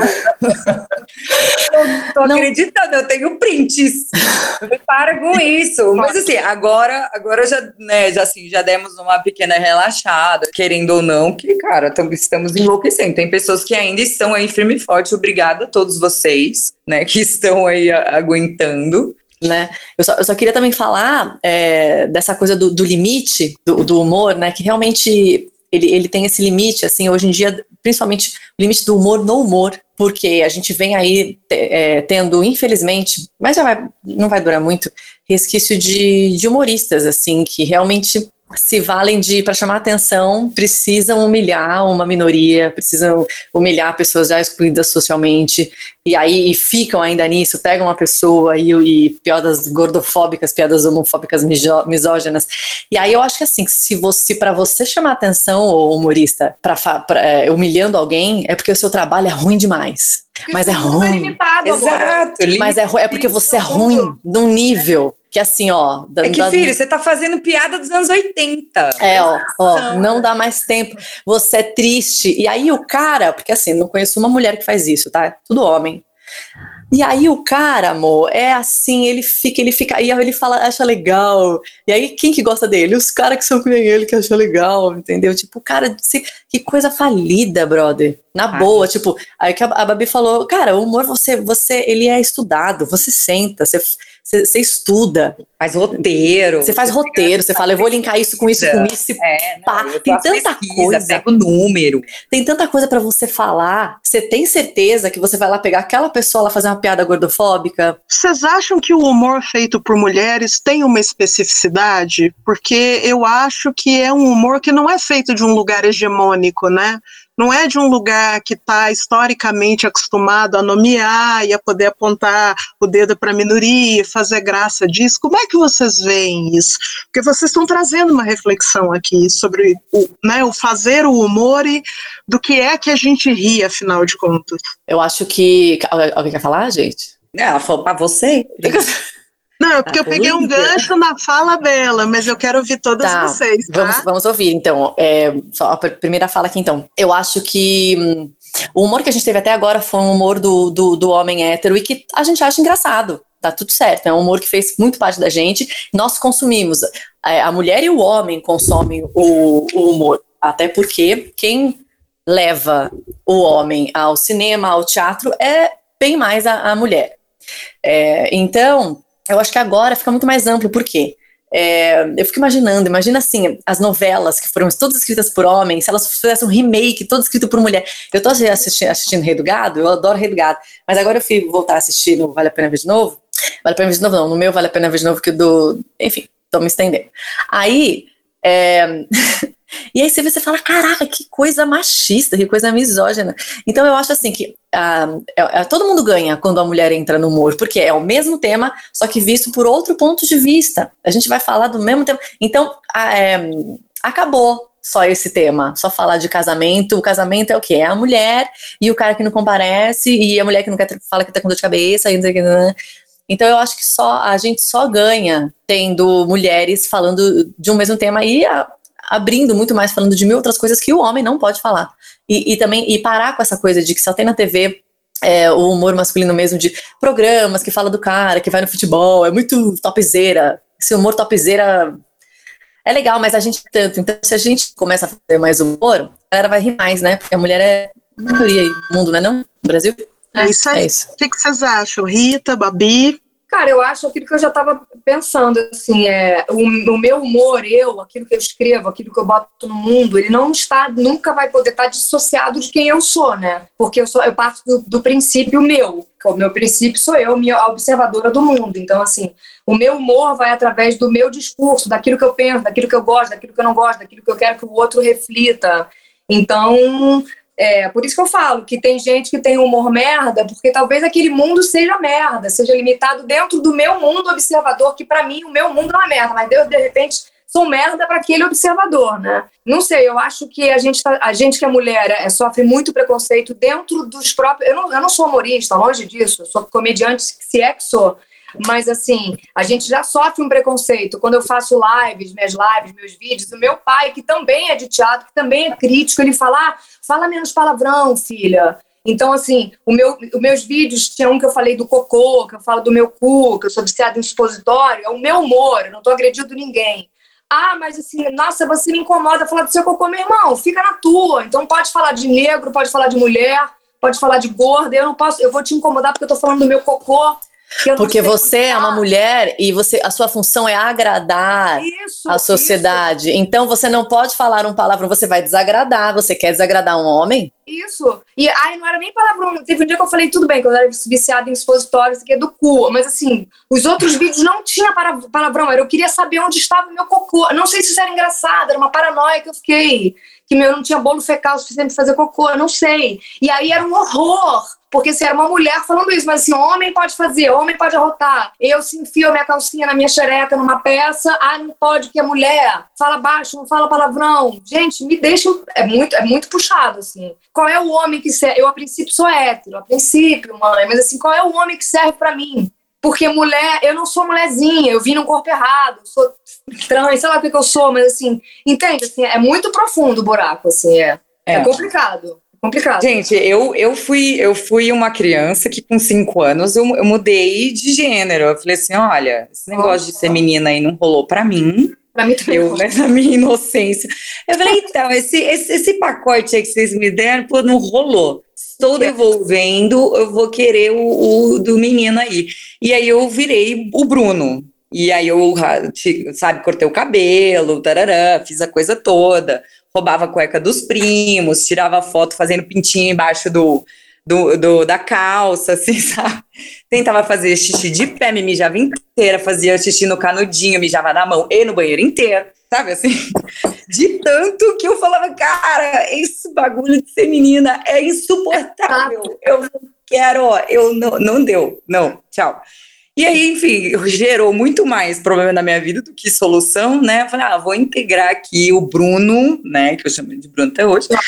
Eu não tô não. acreditando, eu tenho prints. Para com isso. Mas assim, agora, agora já, né, já, assim, já demos uma pequena relaxada, querendo ou não, que, cara, tam, estamos enlouquecendo. Tem pessoas que ainda estão aí firme e forte. Obrigada a todos vocês, né, que estão aí a, aguentando. Né? Eu, só, eu só queria também falar é, dessa coisa do, do limite do, do humor, né, que realmente ele, ele tem esse limite, assim, hoje em dia, principalmente o limite do humor no humor, porque a gente vem aí é, tendo, infelizmente, mas já vai, não vai durar muito, resquício de, de humoristas, assim, que realmente se valem de, para chamar atenção, precisam humilhar uma minoria, precisam humilhar pessoas já excluídas socialmente, e aí e ficam ainda nisso, pegam uma pessoa e, e piadas gordofóbicas, piadas homofóbicas, miso, misóginas, e aí eu acho que assim, se você, para você chamar atenção, ô humorista, pra, pra, é, humilhando alguém, é porque o seu trabalho é ruim demais. Porque mas é ruim. Limitado, Exato. Mas é, é porque você é ruim num nível que assim, ó... É que, filho, você tá fazendo piada dos anos oitenta. É, ó, ó, não dá mais tempo. Você é triste. E aí o cara... Porque assim, não conheço uma mulher que faz isso, tá? Tudo homem. E aí o cara, amor, é assim, ele fica, ele fica... E aí ele fala, acha legal. E aí quem que gosta dele? Os caras que são que nem ele, que acham legal, entendeu? Tipo, cara, que coisa falida, brother. Na ah, boa, tipo... Aí que a, a Babi falou, cara, o humor, você, você, ele é estudado. Você senta, você... Você estuda. Faz roteiro. Você faz roteiro, você fala, eu vou linkar isso com isso, com isso. É, pá. Não, tem tanta pesquisa, coisa. Pega o número. Tem tanta coisa pra você falar. Você tem certeza que você vai lá pegar aquela pessoa lá fazer uma piada gordofóbica? Vocês acham que o humor feito por mulheres tem uma especificidade? Porque eu acho que é um humor que não é feito de um lugar hegemônico, né? Não é de um lugar que está historicamente acostumado a nomear e a poder apontar o dedo para a minoria, fazer graça disso. Como é que vocês veem isso? Porque vocês estão trazendo uma reflexão aqui sobre o, né, o fazer o humor e do que é que a gente ri, afinal de contas. Eu acho que... Alguém quer falar, gente? Ela falou para você. Não, é porque ah, eu peguei um gancho na fala dela, mas eu quero ouvir todas tá, vocês, tá? Vamos, vamos ouvir, então. É, só a primeira fala aqui, então. Eu acho que hum, o humor que a gente teve até agora foi um humor do, do, do homem hétero e que a gente acha engraçado. Tá tudo certo, é um humor que fez muito parte da gente. Nós consumimos. A mulher e o homem consomem o, o humor. Até porque quem leva o homem ao cinema, ao teatro, é bem mais a, a mulher. É, então... Eu acho que agora fica muito mais amplo, por quê? É, eu fico imaginando, imagina assim, as novelas que foram todas escritas por homens, se elas fizessem um remake, todo escrito por mulher. Eu tô assistindo, assistindo Rei do Gado, eu adoro Rei do Gado, mas agora eu fui voltar a assistir no Vale a Pena Ver de Novo, Vale a Pena Ver de Novo não, no meu Vale a Pena Ver de Novo que do... Enfim, tô me estendendo. Aí... É... E aí você fala, caraca, que coisa machista, que coisa misógina. Então eu acho assim que uh, é, é, todo mundo ganha quando a mulher entra no humor, porque é o mesmo tema, só que visto por outro ponto de vista. A gente vai falar do mesmo tema. Então, uh, é, acabou só esse tema, só falar de casamento. O casamento é o quê? É a mulher e o cara que não comparece, e a mulher que não quer fala que tá com dor de cabeça, e não sei o que, né? Então eu acho que só, a gente só ganha tendo mulheres falando de um mesmo tema e a, abrindo muito mais, falando de mil outras coisas que o homem não pode falar. E, e também e parar com essa coisa de que só tem na T V é, o humor masculino mesmo, de programas que fala do cara, que vai no futebol, é muito topzera. Esse humor topzera é legal, mas a gente tanto. Então se a gente começa a fazer mais humor, a galera vai rir mais, né? Porque a mulher é maioria aí no mundo, não é não? No Brasil? É isso aí. É isso. O que, que vocês acham? Rita, Babi? Cara, eu acho aquilo que eu já estava pensando, assim, é, o, o meu humor, eu, aquilo que eu escrevo, aquilo que eu boto no mundo, ele não está, nunca vai poder estar dissociado de quem eu sou, né? Porque eu, sou, eu parto do, do princípio meu, o meu princípio sou eu, minha observadora do mundo. Então, assim, o meu humor vai através do meu discurso, daquilo que eu penso, daquilo que eu gosto, daquilo que eu não gosto, daquilo que eu quero que o outro reflita. Então... É, por isso que eu falo que tem gente que tem humor merda, porque talvez aquele mundo seja merda, seja limitado dentro do meu mundo observador, que pra mim o meu mundo não é merda, mas eu, de repente, sou merda para aquele observador, né? Não sei, eu acho que a gente, tá, a gente que é mulher é, sofre muito preconceito dentro dos próprios... Eu não, eu não sou humorista, longe disso, eu sou comediante, se é que sou. Mas, assim, a gente já sofre um preconceito. Quando eu faço lives, minhas lives, meus vídeos, o meu pai, que também é de teatro, que também é crítico, ele fala, ah, fala menos palavrão, filha. Então, assim, o meu, os meus vídeos, tinha um que eu falei do cocô, que eu falo do meu cu, que eu sou viciada em supositório, é o meu humor, eu não tô agredindo ninguém. Ah, mas assim, nossa, você me incomoda falar do seu cocô, meu irmão, fica na tua. Então pode falar de negro, pode falar de mulher, pode falar de gorda, eu não posso, eu vou te incomodar porque eu tô falando do meu cocô. Porque você é uma mulher e você, a sua função é agradar isso, a sociedade. Isso. Então você não pode falar um palavrão, você vai desagradar. Você quer desagradar um homem? Isso. E aí não era nem palavrão. Teve um dia que eu falei, tudo bem, que eu era viciada em expositórios, que é do cu. Mas assim, os outros vídeos não tinha palavrão. Eu queria saber onde estava o meu cocô. Não sei se isso era engraçado, era uma paranoia que eu fiquei. Que meu não tinha bolo fecal suficiente para fazer cocô, eu não sei. E aí era um horror. Porque se era uma mulher falando isso, mas assim, homem pode fazer, homem pode arrotar. Eu se enfio a minha calcinha na minha xereca numa peça, ah, não pode, que é mulher. Fala baixo, não fala palavrão. Gente, me deixa... É muito, é muito puxado, assim. Qual é o homem que serve? Eu, a princípio, sou hétero, a princípio, mãe. Mas assim, qual é o homem que serve pra mim? Porque mulher, eu não sou mulherzinha, eu vim num corpo errado, sou trans, sei lá o que, que eu sou, mas assim, entende? Assim, é muito profundo o buraco, assim, é, é. é complicado. Complicado. Gente, eu, eu, fui, eu fui uma criança que com cinco anos eu, eu mudei de gênero. Eu falei assim, olha, esse negócio Nossa. de ser menina aí não rolou pra mim. Pra mim também. Eu, né, na minha inocência. Eu falei, então, esse, esse, esse pacote aí que vocês me deram, pô, não rolou. Estou devolvendo, eu vou querer o, o do menino aí. E aí eu virei o Bruno. E aí eu, sabe, cortei o cabelo, tarará, fiz a coisa toda. Roubava a cueca dos primos, tirava foto fazendo pintinho embaixo do, do, do, da calça, assim, sabe? Tentava fazer xixi de pé, me mijava inteira, fazia xixi no canudinho, mijava na mão e no banheiro inteiro, sabe assim? De tanto que eu falava, cara, esse bagulho de ser menina é insuportável. Eu não quero, ó, eu não, não deu, não, tchau. E aí, enfim, gerou muito mais problema na minha vida do que solução, né? Eu falei, ah, vou integrar aqui o Bruno, né? Que eu chamo de Bruno até hoje.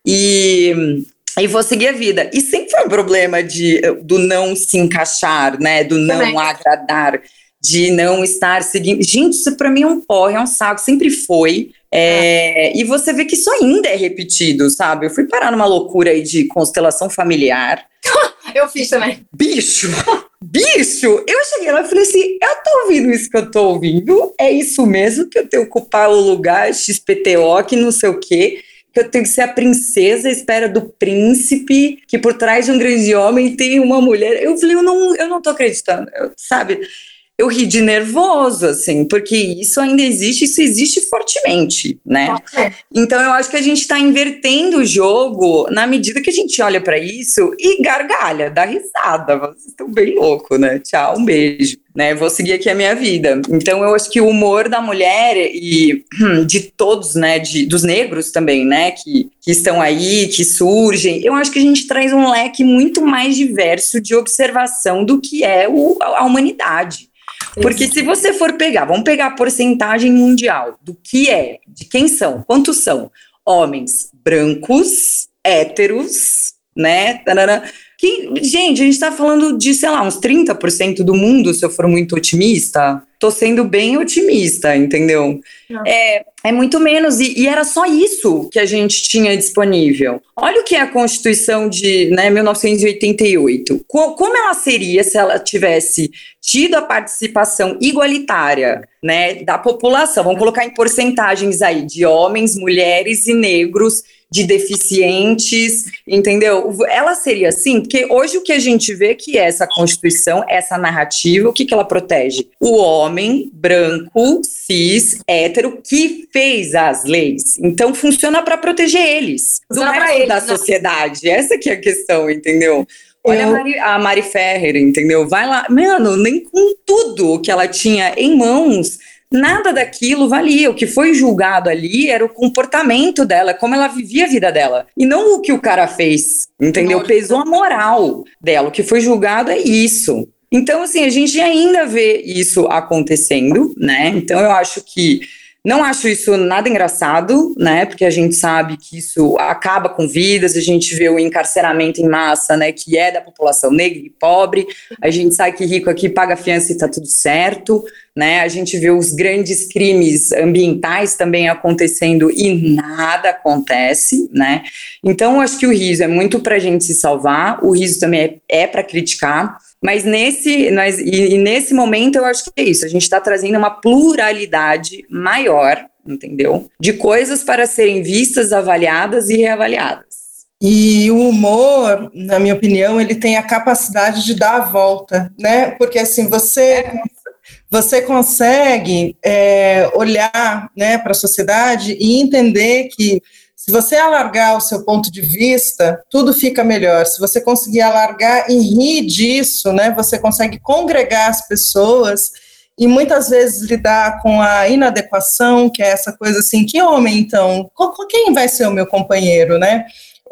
E, e vou seguir a vida. E sempre foi um problema de, do não se encaixar, né? Do não Também. agradar, de não estar seguindo. Gente, isso pra mim é um porre, é um saco, sempre foi. É, ah. E você vê que isso ainda é repetido, sabe? Eu fui parar numa loucura aí de constelação familiar. Eu fiz também. Bicho! Bicho! Eu cheguei lá e falei assim, eu tô ouvindo isso que eu tô ouvindo? É isso mesmo que eu tenho que ocupar o lugar X P T O, que não sei o quê, que eu tenho que ser a princesa à espera do príncipe, que por trás de um grande homem tem uma mulher. Eu falei, eu não, eu não tô acreditando, eu, sabe? Eu ri de nervoso, assim, porque isso ainda existe, isso existe fortemente, né? Okay. Então eu acho que a gente está invertendo o jogo na medida que a gente olha para isso e gargalha, dá risada. Vocês estão bem loucos, né? Tchau, um beijo, né? Vou seguir aqui a minha vida. Então eu acho que o humor da mulher e de todos, né? De, dos negros também, né? Que, que estão aí, que surgem. Eu acho que a gente traz um leque muito mais diverso de observação do que é o, a humanidade. Porque se você for pegar, vamos pegar a porcentagem mundial do que é, de quem são, quantos são homens brancos, héteros, né? Que, gente, a gente tá falando de, sei lá, uns trinta por cento do mundo, se eu for muito otimista. Tô tô sendo bem otimista, entendeu? É, é muito menos, e, e era só isso que a gente tinha disponível. Olha o que é a Constituição de, né, mil novecentos e oitenta e oito. Co- como ela seria se ela tivesse tido a participação igualitária, né, da população? Vamos colocar em porcentagens aí, de homens, mulheres e negros, de deficientes, entendeu? Ela seria assim, porque hoje o que a gente vê que é essa Constituição, essa narrativa, o que, que ela protege? O homem branco, cis, hétero, que fez as leis. Então funciona para proteger eles, do Funciona pra resto eles, da né? sociedade. Essa que é a questão, entendeu? Olha Eu- a Mari, a Mari Ferrer, entendeu? Vai lá, mano, nem com tudo que ela tinha em mãos, nada daquilo valia. O que foi julgado ali era o comportamento dela, como ela vivia a vida dela. E não o que o cara fez, entendeu? Pesou a moral dela. O que foi julgado é isso. Então, assim, a gente ainda vê isso acontecendo, né? Então, eu acho que não acho isso nada engraçado, né? Porque a gente sabe que isso acaba com vidas, a gente vê o encarceramento em massa, né? Que é da população negra e pobre. A gente sabe que rico aqui paga fiança e tá tudo certo, né? A gente vê os grandes crimes ambientais também acontecendo e nada acontece, né? Então, eu acho que o riso é muito pra gente se salvar, o riso também é, é para criticar. Mas nesse, nós, e, e nesse momento eu acho que é isso, a gente está trazendo uma pluralidade maior, entendeu? De coisas para serem vistas, avaliadas e reavaliadas. E o humor, na minha opinião, ele tem a capacidade de dar a volta, né? Porque assim, você, você consegue é, olhar, né, para a sociedade e entender que se você alargar o seu ponto de vista, tudo fica melhor. Se você conseguir alargar e rir disso, né, você consegue congregar as pessoas e muitas vezes lidar com a inadequação, que é essa coisa assim, que homem, então? Quem vai ser o meu companheiro, né?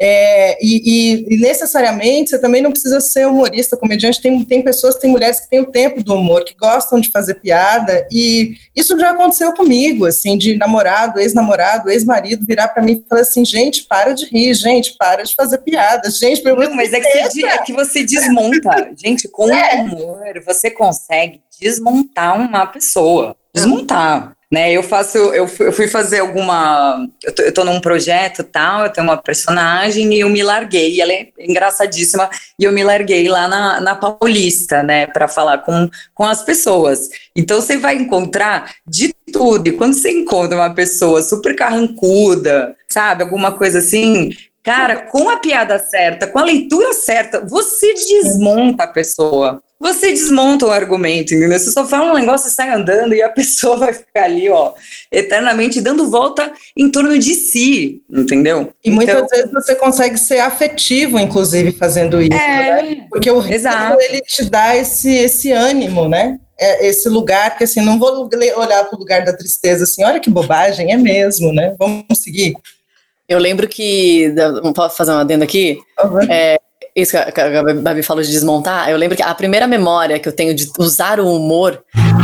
É, e, e, e necessariamente você também não precisa ser humorista, comediante. Tem, tem pessoas, tem mulheres que têm o tempo do humor, que gostam de fazer piada, e isso já aconteceu comigo, assim, de namorado, ex-namorado, ex-marido virar para mim e falar assim: gente, para de rir, gente, para de fazer piada, gente, pelo Não, mas é que, você, é que você desmonta, gente, com é. humor você consegue desmontar uma pessoa, desmontar. Né, eu faço, eu fui fazer alguma, eu tô, eu tô num projeto tal, eu tenho uma personagem e eu me larguei, e ela é engraçadíssima, e eu me larguei lá na, na Paulista, né, para falar com, com as pessoas. Então você vai encontrar de tudo, e quando você encontra uma pessoa super carrancuda, sabe, alguma coisa assim, cara, com a piada certa, com a leitura certa, você desmonta a pessoa. Você desmonta o argumento, entendeu? Você só fala um negócio, você sai andando e a pessoa vai ficar ali, ó, eternamente dando volta em torno de si, entendeu? E então, muitas vezes você consegue ser afetivo, inclusive, fazendo isso, é, né? Porque o riso, ele te dá esse, esse ânimo, né? É esse lugar que, assim, não vou olhar para o lugar da tristeza, assim, olha que bobagem, é mesmo, né? Vamos seguir. Eu lembro que, posso fazer uma adenda aqui? Uhum. É, isso que a, que a Babi falou de desmontar, eu lembro que a primeira memória que eu tenho de usar o humor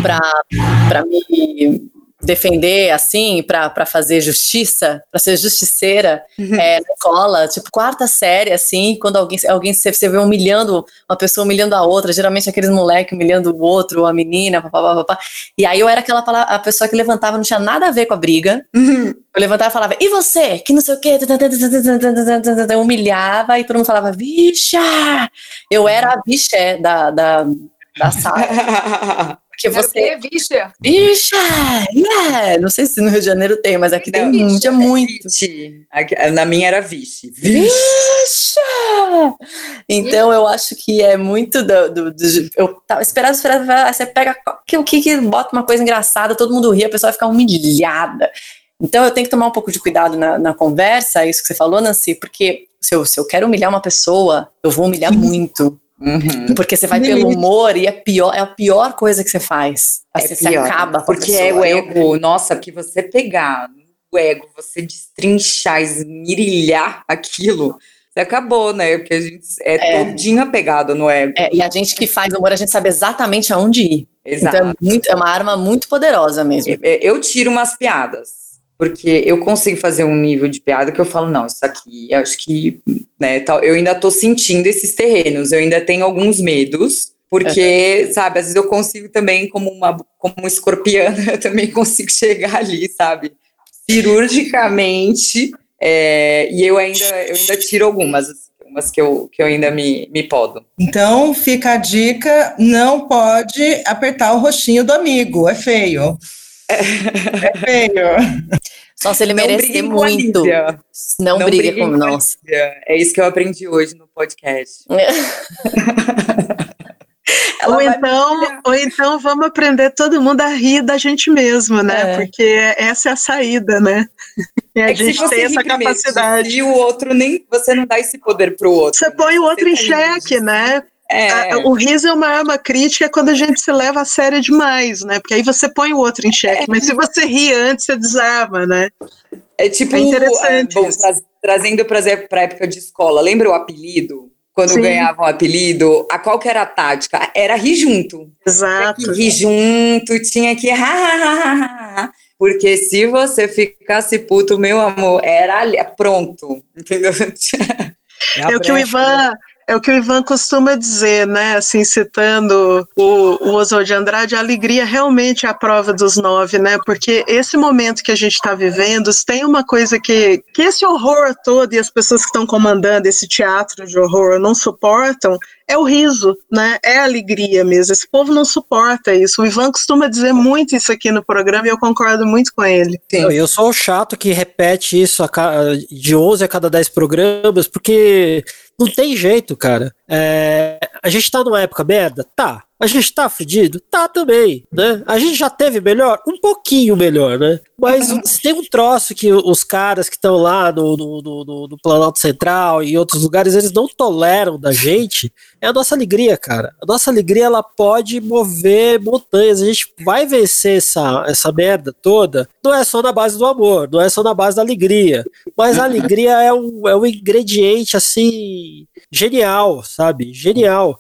para me defender, assim, para fazer justiça, para ser justiceira, uhum. é, na escola, tipo, quarta série, assim, quando alguém, alguém você, você vê humilhando, uma pessoa humilhando a outra, geralmente aqueles moleques humilhando o outro, a menina, papapá, papá. E aí eu era aquela a pessoa que levantava, não tinha nada a ver com a briga, uhum. eu levantava e falava, e você? Que não sei o quê, eu humilhava e todo mundo falava, bicha! Eu era a biché da, da, da sala. Porque você... Bicha! Bicha! Yeah! Não sei se no Rio de Janeiro tem, mas aqui não, tem muito, é muito. Vixe. Na minha era vixe. Bicha! Então eu acho que é muito do... do, do eu tava esperando, esperando, aí você pega o que, que bota uma coisa engraçada, todo mundo ri, a pessoa vai ficar humilhada. Então eu tenho que tomar um pouco de cuidado na, na conversa, isso que você falou, Nancy, porque se eu, se eu quero humilhar uma pessoa, eu vou humilhar muito. Uhum. Porque você vai pelo humor e é, pior, é a pior coisa que você faz. Assim, é você pior, acaba com porque é o ego. Nossa, que você pegar o ego, você destrinchar, esmirilhar aquilo, você acabou, né? Porque a gente é, é. todinho apegado no ego. É, e a gente que faz humor, a gente sabe exatamente aonde ir. Exato. Então é, muito, é uma arma muito poderosa mesmo. Eu, eu tiro umas piadas. Porque eu consigo fazer um nível de piada que eu falo, não, isso aqui, eu acho que, né, tal, eu ainda tô sentindo esses terrenos, eu ainda tenho alguns medos, Porque, uhum. sabe, às vezes eu consigo também, como uma como escorpiana, eu também consigo chegar ali, sabe, cirurgicamente, é, e eu ainda, eu ainda tiro algumas, umas que eu, que eu ainda me, me podo. Então, fica a dica, não pode apertar o roxinho do amigo, é feio. É, é feio. Só se ele não merecer muito. Não, não briga com... Nossa. É isso que eu aprendi hoje no podcast. ou, então, ou então vamos aprender todo mundo a rir da gente mesmo, né? É. Porque essa é a saída, né? E a é gente tem essa primeiro, capacidade. E o outro, nem você não dá esse poder pro outro. Você né? põe o outro você em xeque, isso. né? É. O riso é uma arma crítica quando a gente se leva a sério demais, né? Porque aí você põe o outro em xeque, é. mas se você ri antes, você desarma, né? É tipo, é interessante. Uh, bom, tra trazendo para a época de escola, lembra o apelido? Quando Sim. ganhava um apelido, a qual que era a tática? Era rir junto. Exato. Tinha que rir junto, tinha que... Porque se você ficasse puto, meu amor, era ali, pronto, entendeu? É, é o que o Ivan... É o que o Ivan costuma dizer, né, assim, citando o, o Oswald de Andrade, a alegria realmente é a prova dos nove, né, porque esse momento que a gente está vivendo, tem uma coisa que, que esse horror todo e as pessoas que estão comandando esse teatro de horror não suportam, é o riso, né, é a alegria mesmo, esse povo não suporta isso, o Ivan costuma dizer muito isso aqui no programa e eu concordo muito com ele. Sim. Eu sou o chato que repete isso a cada, de onze a cada dez programas, porque... não tem jeito, cara. É, a gente tá numa época merda? Tá. A gente tá fudido? Tá também, né? A gente já teve melhor? Um pouquinho melhor, né? Mas tem um troço que os caras que estão lá no, no, no, no Planalto Central e em outros lugares, eles não toleram da gente. É a nossa alegria, cara. A nossa alegria, ela pode mover montanhas. A gente vai vencer essa, essa merda toda. Não é só na base do amor, não é só na base da alegria. Mas a alegria é um, é um ingrediente, assim, genial, sabe? Genial.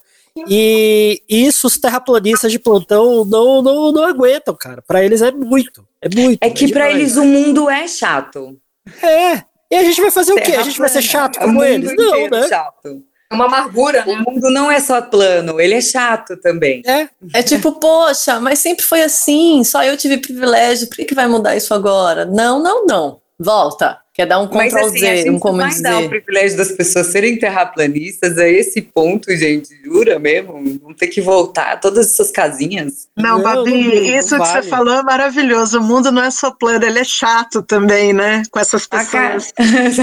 E isso os terraplanistas de plantão não, não, não aguentam, cara. Pra eles é muito, é muito. É que é pra eles o mundo é chato. É, e a gente vai fazer o quê? A gente vai ser chato como eles? Não, né? Chato. É uma amargura, né? O mundo não é só plano, ele é chato também. É, é tipo, poxa, mas sempre foi assim, só eu tive privilégio, por que, que vai mudar isso agora? Não, não, não. Volta. Quer dar um Ctrl Z, assim, um Command Z. Mas vai dar o privilégio das pessoas serem terraplanistas a esse ponto, gente, jura mesmo? Vão ter que voltar a todas essas casinhas. Não, não Babi, não, não, isso não que vale. Você falou é maravilhoso. O mundo não é só plano, ele é chato também, né? Com essas pessoas.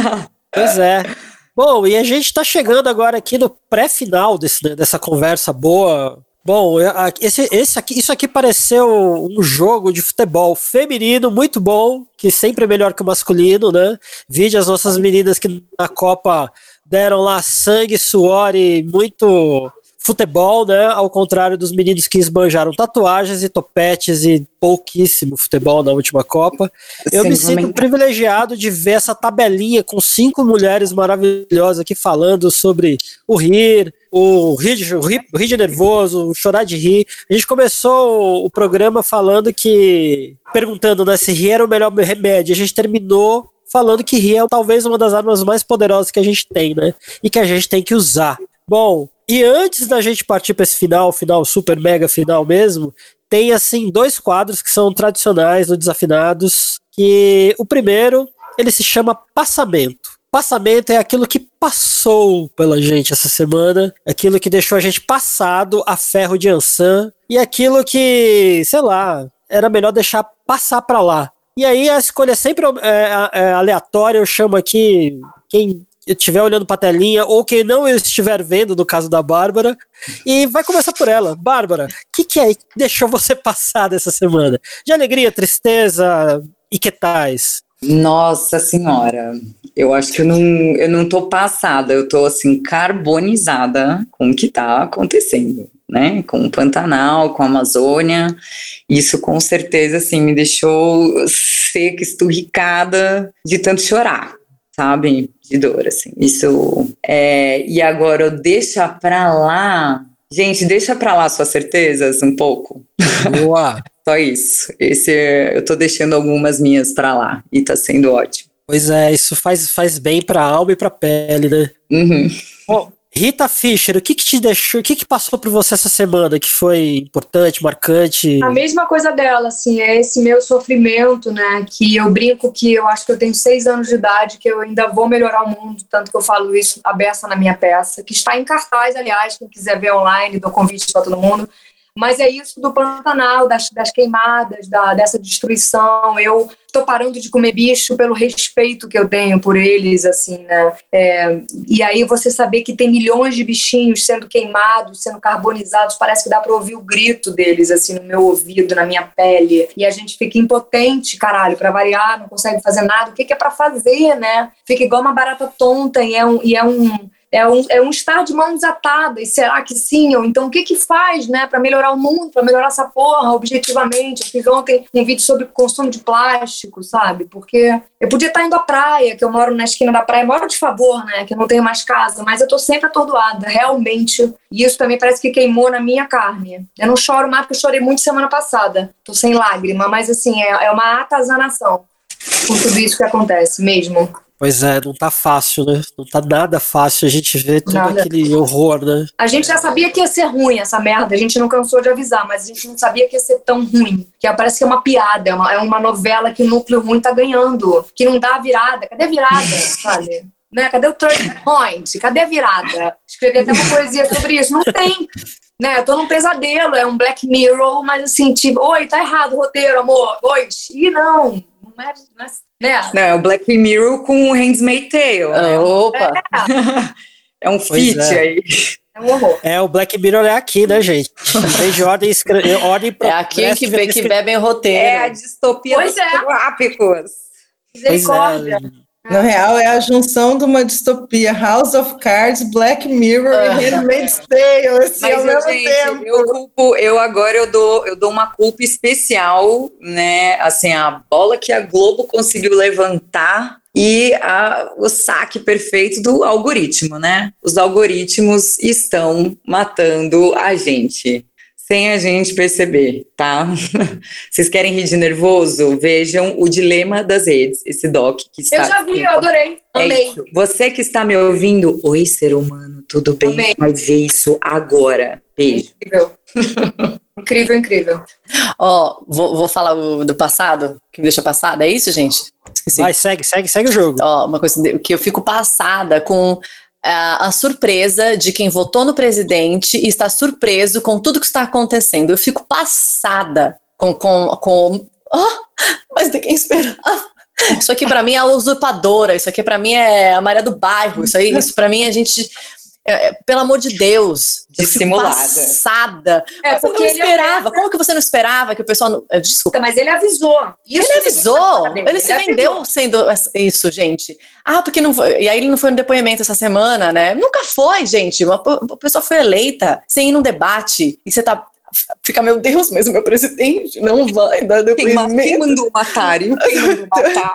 Pois é. Bom, e a gente tá chegando agora aqui no pré-final desse, dessa conversa boa. Bom, esse, esse aqui, isso aqui pareceu um jogo de futebol feminino muito bom, que sempre é melhor que o masculino, né? Vide as nossas meninas que na Copa deram lá sangue, suor e muito futebol, né? Ao contrário dos meninos que esbanjaram tatuagens e topetes e pouquíssimo futebol na última Copa. Eu Sim, me sinto também. privilegiado de ver essa tabelinha com cinco mulheres maravilhosas aqui falando sobre o rir, o rir, de, o rir, o rir de nervoso, o chorar de rir. A gente começou o programa falando que, perguntando, né, se rir era o melhor remédio. A gente terminou falando que rir é talvez uma das armas mais poderosas que a gente tem, né? E que a gente tem que usar. Bom, e antes da gente partir para esse final, final super mega final mesmo, tem assim dois quadros que são tradicionais no Desafinados, que o primeiro, ele se chama Passamento. Passamento é aquilo que passou pela gente essa semana, aquilo que deixou a gente passado a ferro de ançã, e aquilo que, sei lá, era melhor deixar passar para lá. E aí a escolha é sempre é, é, aleatória, eu chamo aqui quem estiver olhando pra telinha, ou quem não estiver vendo, no caso da Bárbara, e vai começar por ela. Bárbara, o que, que é que deixou você passar dessa semana? De alegria, tristeza e que tais? Nossa senhora, eu acho que eu não, eu não tô passada, eu tô assim, carbonizada com o que tá acontecendo, né, com o Pantanal, com a Amazônia. Isso com certeza, assim, me deixou seca, esturricada de tanto chorar, sabe, de dor, assim, isso, é, e agora eu deixa pra lá, gente, deixa pra lá suas certezas um pouco. Boa! Só isso, esse, eu tô deixando algumas minhas pra lá, e tá sendo ótimo. Pois é, isso faz, faz bem pra alma e pra pele, né? Uhum. Bom, Rita Fischer, o que que te deixou, o que que passou por você essa semana que foi importante, marcante? A mesma coisa dela, assim, é esse meu sofrimento, né, que eu brinco que eu acho que eu tenho seis anos de idade, que eu ainda vou melhorar o mundo, tanto que eu falo isso a beça na minha peça, que está em cartaz, aliás, quem quiser ver online, dou convite para todo mundo. Mas é isso do Pantanal, das, das queimadas, da, dessa destruição. Eu estou parando de comer bicho pelo respeito que eu tenho por eles, assim, né? É, e aí você saber que tem milhões de bichinhos sendo queimados, sendo carbonizados, parece que dá para ouvir o grito deles, assim, no meu ouvido, na minha pele. E a gente fica impotente, caralho, para variar, não consegue fazer nada. O que, que é para fazer, né? Fica igual uma barata tonta e é um... E é um É um, é um estar de mãos atadas, será que sim? Ou então o que que faz, né, para melhorar o mundo, para melhorar essa porra, objetivamente? Eu fiz ontem um vídeo sobre o consumo de plástico, sabe? Porque eu podia estar indo à praia, que eu moro na esquina da praia, moro de favor, né, que eu não tenho mais casa, mas eu tô sempre atordoada, realmente. E isso também parece que queimou na minha carne. Eu não choro mais porque eu chorei muito semana passada, tô sem lágrima, mas assim, é, é uma atazanação com tudo isso que acontece mesmo. Pois é, não tá fácil, né? Não tá nada fácil a gente ver todo nada. Aquele horror, né? A gente já sabia que ia ser ruim essa merda, a gente não cansou de avisar, mas a gente não sabia que ia ser tão ruim. Que parece que é uma piada, é uma, é uma novela que o núcleo ruim tá ganhando, que não dá a virada. Cadê a virada, sabe? Né? Cadê o turning point? Cadê a virada? Escrevi até uma poesia sobre isso. Não tem. Né? Eu tô num pesadelo, é um Black Mirror, mas assim, tipo, oi, tá errado o roteiro, amor. Oi, e não. Não é... Não é Né? Não, é o Black Mirror com o Handmaid's Tale. Né? Opa! É, é um feat é. aí. É um horror. É, o Black Mirror é aqui, né, gente? Em vez de ordem, escre... ordem pro... É aqui que, be que bebem roteiro. É a distopia pois dos é. tráficos. Misericórdia. É. No real, é a junção de uma distopia House of Cards, Black Mirror uh, e Handmaid's Tale, assim, mas, ao mesmo gente, tempo. Eu, culpo, eu agora eu dou, eu dou uma culpa especial, né? Assim, a bola que a Globo conseguiu levantar e a, o saque perfeito do algoritmo, né? Os algoritmos estão matando a gente. Sem a gente perceber, tá? Vocês querem rir de nervoso? Vejam O Dilema das Redes, esse doc que está... Eu já vi, eu adorei, amei. É Você que está me ouvindo, oi, ser humano, tudo bem? Amei. Vai ver isso agora. Beijo. Incrível. Incrível, incrível. Ó, oh, vou, vou falar o, do passado, que me deixa passada, é isso, gente? Esqueci. Vai, segue, segue, segue o jogo. Ó, oh, uma coisa que eu fico passada com... A, a surpresa de quem votou no presidente e está surpreso com tudo que está acontecendo. Eu fico passada com... com, com oh, mas de quem esperava? Isso aqui pra mim é a usurpadora, isso aqui pra mim é a Maria do Bairro, isso aí, isso pra mim a gente... É, pelo amor de Deus, dissimulada. Passada. É, porque eu não esperava. Como que você não esperava que o pessoal não... Desculpa. Mas ele avisou. Isso ele avisou. Ele, ele se avisou. vendeu sendo isso, gente. Ah, porque não foi. E aí ele não foi no depoimento essa semana, né? Nunca foi, gente. Uma, a pessoa foi eleita sem ir num debate. E você tá... Fica, meu Deus, mas o meu presidente não vai dar depoimento. Quem mandou matar? Quem mandou matar?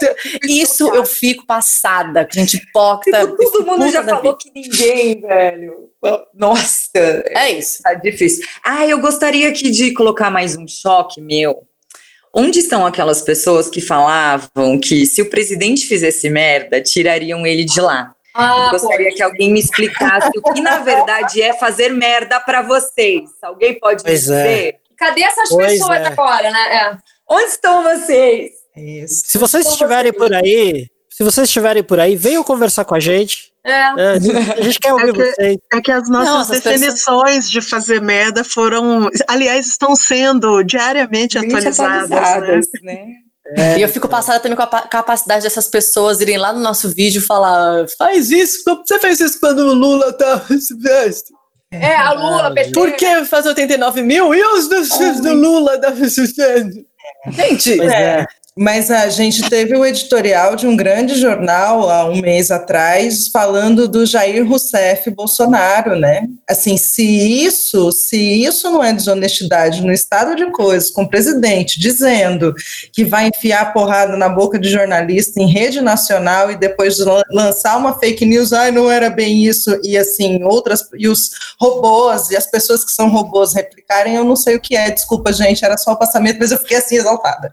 Isso eu fico passada, gente hipócrita. Todo mundo já falou que ninguém, velho. Nossa. É isso. Tá difícil. Ah, eu gostaria aqui de colocar mais um choque meu. Onde estão aquelas pessoas que falavam que se o presidente fizesse merda, tirariam ele de lá? Ah, eu gostaria pô. que alguém me explicasse o que na verdade é fazer merda pra vocês. Alguém pode me dizer? É. Cadê essas pois pessoas é. agora, né? É. Onde estão vocês? Isso. Se vocês então estiverem vocês... por aí, se vocês estiverem por aí, venham conversar com a gente. É. É, a gente quer ouvir é que, vocês. É que as nossas Nossa, definições pessoas... de fazer merda foram, aliás, estão sendo diariamente atualizadas, atualizadas, né? né? É, e eu fico passada também com a capacidade dessas pessoas irem lá no nosso vídeo e falar: faz isso, você fez isso quando o Lula tá silvestre. É, a Lula, P T. Por que faz oitenta e nove mil e os dos filhos do Lula da silvestre? Gente, é. é. Mas a gente teve o editorial de um grande jornal há um mês atrás falando do Jair Rousseff Bolsonaro, né? Assim, se isso, se isso não é desonestidade no estado de coisas, com o presidente dizendo que vai enfiar porrada na boca de jornalista em rede nacional e depois lançar uma fake news, ai, não era bem isso, e assim, outras, e os robôs e as pessoas que são robôs replicarem, eu não sei o que é, desculpa, gente, era só o passamento, mas eu fiquei assim exaltada.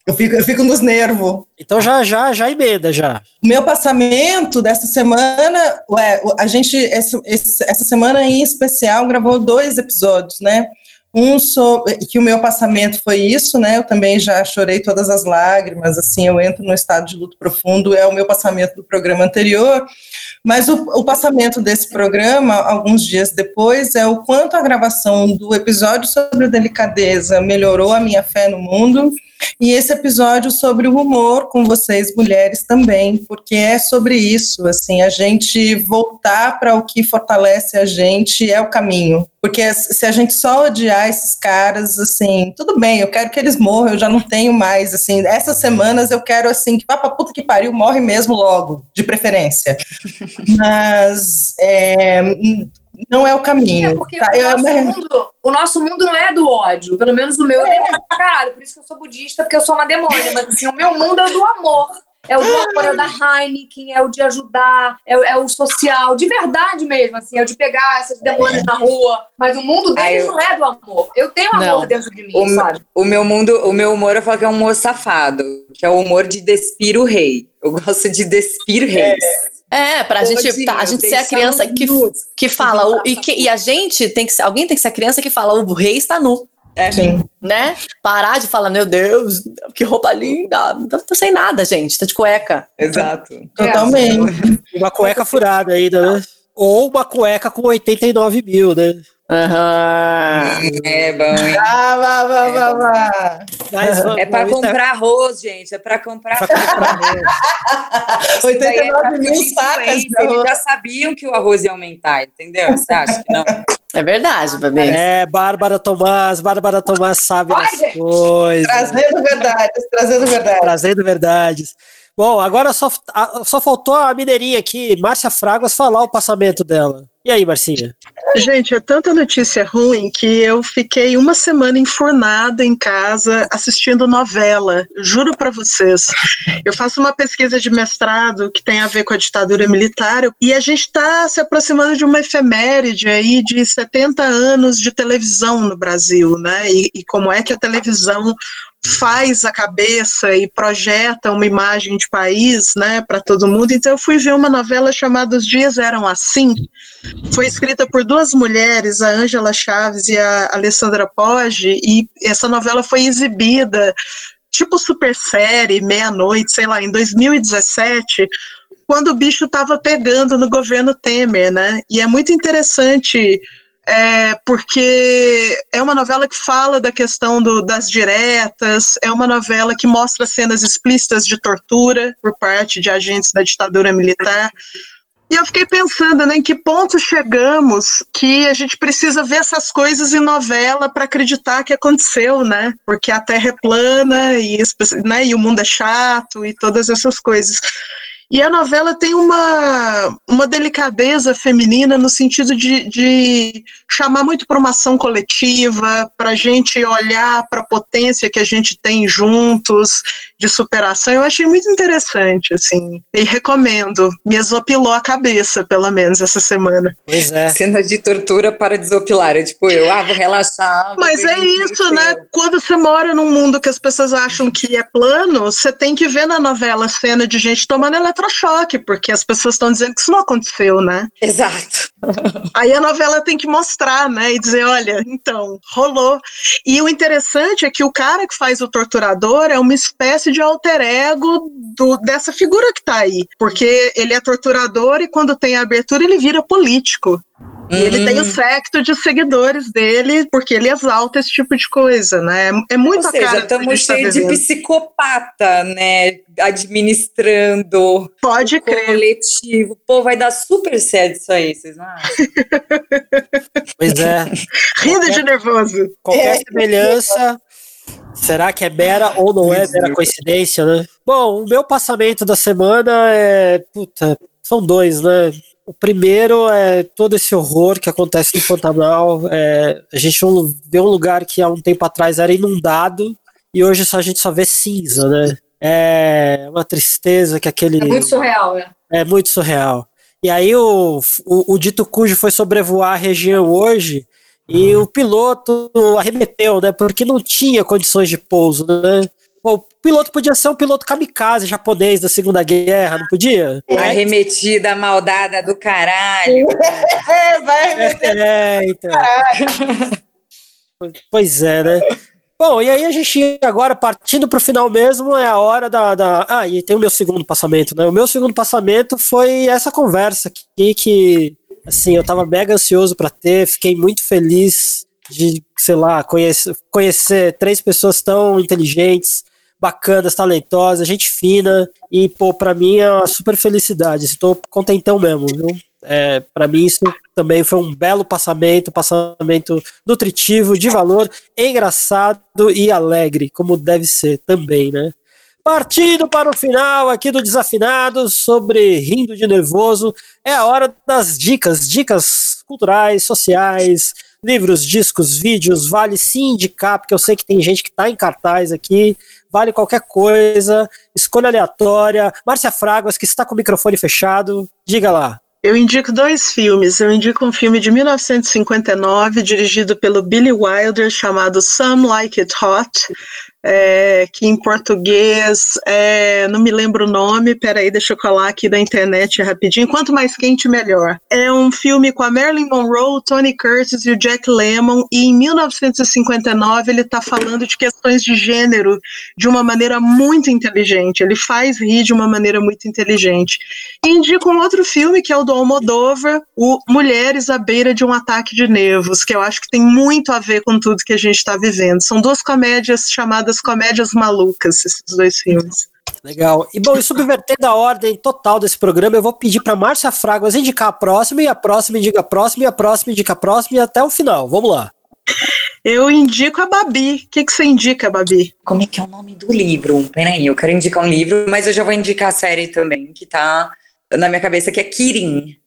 Eu fico, eu fico nos nervos. Então já, já, já emenda, já. Meu passamento dessa semana, ué, a gente, essa, essa semana em especial, gravou dois episódios, né? Um sobre, que o meu passamento foi isso, né? Eu também já chorei todas as lágrimas, assim, eu entro no estado de luto profundo, é o meu passamento do programa anterior, mas o, o passamento desse programa, alguns dias depois, é o quanto a gravação do episódio sobre delicadeza melhorou a minha fé no mundo, e esse episódio sobre o humor com vocês, mulheres, também, porque é sobre isso, assim, a gente voltar para o que fortalece a gente é o caminho, porque se a gente só odiar esses caras, assim, tudo bem, eu quero que eles morram, eu já não tenho mais, assim, essas semanas eu quero, assim, que vá pra puta que pariu, morre mesmo logo, de preferência, mas é, não é o caminho. É porque tá? o, nosso eu... mundo, o nosso mundo não é do ódio, pelo menos o meu é do pra caralho, por isso que eu sou budista, porque eu sou uma demônia, mas assim, o meu mundo é do amor. É o do amor, é o da Heineken, é o de ajudar, é o, é o social, de verdade mesmo, assim, é o de pegar essas demônios na rua. Mas o mundo deles eu... não é do amor. Eu tenho amor não. dentro de mim, o sabe? O meu mundo, o meu humor, eu falo que é um humor safado, que é o humor de despir o rei. Eu gosto de despir reis. É, pra Pode gente, tá, a gente ser a criança que, que fala, o, e, que, e a gente tem que ser, alguém tem que ser a criança que fala, o rei está nu. É. Sim. Né? Parar de falar, meu Deus, que roupa linda. Não tô sem nada, gente. Tá de cueca. Exato. Totalmente. Uma cueca furada ainda, né? Ou uma cueca com oitenta e nove mil, né? Aham. É bom, hein? Ah, vá, vá, vá, vá. Mas, é pra comprar arroz, gente. É pra comprar arroz. oitenta e nove mil sacas. Eles já sabiam que o arroz ia aumentar, entendeu? Você acha que não? É verdade, bebê. É, Bárbara Tomás, Bárbara Tomás sabe Olha, das coisas. Trazendo verdades, trazendo verdades. Trazendo verdades. Bom, agora só, só faltou a mineirinha aqui, Márcia Fraguas, falar o passamento dela. E aí, Marcinha? Gente, é tanta notícia ruim que eu fiquei uma semana enfurnada em casa assistindo novela, juro pra vocês. Eu faço uma pesquisa de mestrado que tem a ver com a ditadura militar e a gente tá se aproximando de uma efeméride aí de setenta anos de televisão no Brasil, né? E, e como é que a televisão faz a cabeça e projeta uma imagem de país, né, para todo mundo. Então eu fui ver uma novela chamada Os Dias Eram Assim. Foi escrita por duas mulheres, a Ângela Chaves e a Alessandra Poggi, e essa novela foi exibida tipo super série, meia-noite, sei lá, em dois mil e dezessete, quando o bicho estava pegando no governo Temer, né? E é muito interessante É, porque é uma novela que fala da questão do, das diretas, é uma novela que mostra cenas explícitas de tortura por parte de agentes da ditadura militar. E eu fiquei pensando, né, em que ponto chegamos que a gente precisa ver essas coisas em novela para acreditar que aconteceu, né? Porque a Terra é plana e, né, e o mundo é chato e todas essas coisas. E a novela tem uma, uma delicadeza feminina no sentido de, de chamar muito para uma ação coletiva, para a gente olhar para a potência que a gente tem juntos, de superação. Eu achei muito interessante, assim, e recomendo. Me exopilou a cabeça, pelo menos, essa semana. Pois é. Cena de tortura para desopilar. É tipo, eu, ah, vou relaxar. Vou Mas é isso, né? Quando você mora num mundo que as pessoas acham que é plano, você tem que ver na novela cena de gente tomando eletrochoque, porque as pessoas estão dizendo que isso não aconteceu, né? Exato. Aí a novela tem que mostrar, né? E dizer, olha, então, rolou. E o interessante é que o cara que faz o torturador é uma espécie de alter ego do, dessa figura que tá aí. Porque ele é torturador e quando tem a abertura ele vira político. E ele Uhum. tem o séquito de seguidores dele, porque ele exalta esse tipo de coisa, né? É muito Ou seja, a cara estamos cheios tá de psicopata, né? Administrando Pode o crer. coletivo. Pô, vai dar super certo isso aí, vocês não acham? Pois é. Rindo de nervoso. Qualquer semelhança, será que é mera ou não é mera coincidência, né? Bom, o meu passamento da semana é... Puta, são dois, né? O primeiro é todo esse horror que acontece no Pantanal. É, a gente vê um lugar que há um tempo atrás era inundado e hoje só, a gente só vê cinza, né? É uma tristeza que aquele... É muito surreal, né? É muito surreal. E aí o, o, o dito cujo foi sobrevoar a região hoje e o piloto arremeteu, né? Porque não tinha condições de pouso, né? Bom, piloto podia ser um piloto kamikaze japonês da Segunda Guerra, não podia? É. Arremetida, maldada do caralho. É, vai arremeter. É, então. Pois é, né? Bom, e aí a gente agora, partindo pro final mesmo, é a hora da, da... Ah, e tem o meu segundo passamento, né? O meu segundo passamento foi essa conversa aqui que, assim, eu tava mega ansioso pra ter, fiquei muito feliz de, sei lá, conhecer, conhecer três pessoas tão inteligentes, bacanas, talentosas, gente fina, e, pô, pra mim é uma super felicidade, estou contentão mesmo, viu? É, pra mim isso também foi um belo passamento, passamento nutritivo, de valor, engraçado e alegre, como deve ser também, né? Partindo para o final aqui do Desafinado sobre Rindo de Nervoso, é a hora das dicas, dicas culturais, sociais, livros, discos, vídeos, vale se indicar, porque eu sei que tem gente que está em cartaz aqui, vale qualquer coisa, escolha aleatória. Márcia Fraguas, que está com o microfone fechado, diga lá. Eu indico dois filmes. Eu indico um filme de mil novecentos e cinquenta e nove, dirigido pelo Billy Wilder, chamado Some Like It Hot, é, que em português, é, não me lembro o nome, peraí, deixa eu colar aqui da internet rapidinho. Quanto mais quente, melhor. É um filme com a Marilyn Monroe, o Tony Curtis e o Jack Lemmon, e em mil novecentos e cinquenta e nove ele está falando de questões de gênero de uma maneira muito inteligente. Ele faz rir de uma maneira muito inteligente. E indico um outro filme, que é o do Almodóvar, o Mulheres à Beira de um Ataque de Nervos, que eu acho que tem muito a ver com tudo que a gente está vivendo. São duas comédias chamadas comédias malucas, esses dois filmes. Legal. E bom, e subvertendo a ordem total desse programa, eu vou pedir para Márcia Fraguas indicar a próxima, e a próxima indica a próxima, e a próxima indica a próxima, e até o final. Vamos lá. Eu indico a Babi. O que, que você indica, Babi? Como é que é o nome do livro? Peraí, eu quero indicar um livro, mas eu já vou indicar a série também, que tá na minha cabeça, que é Kirin,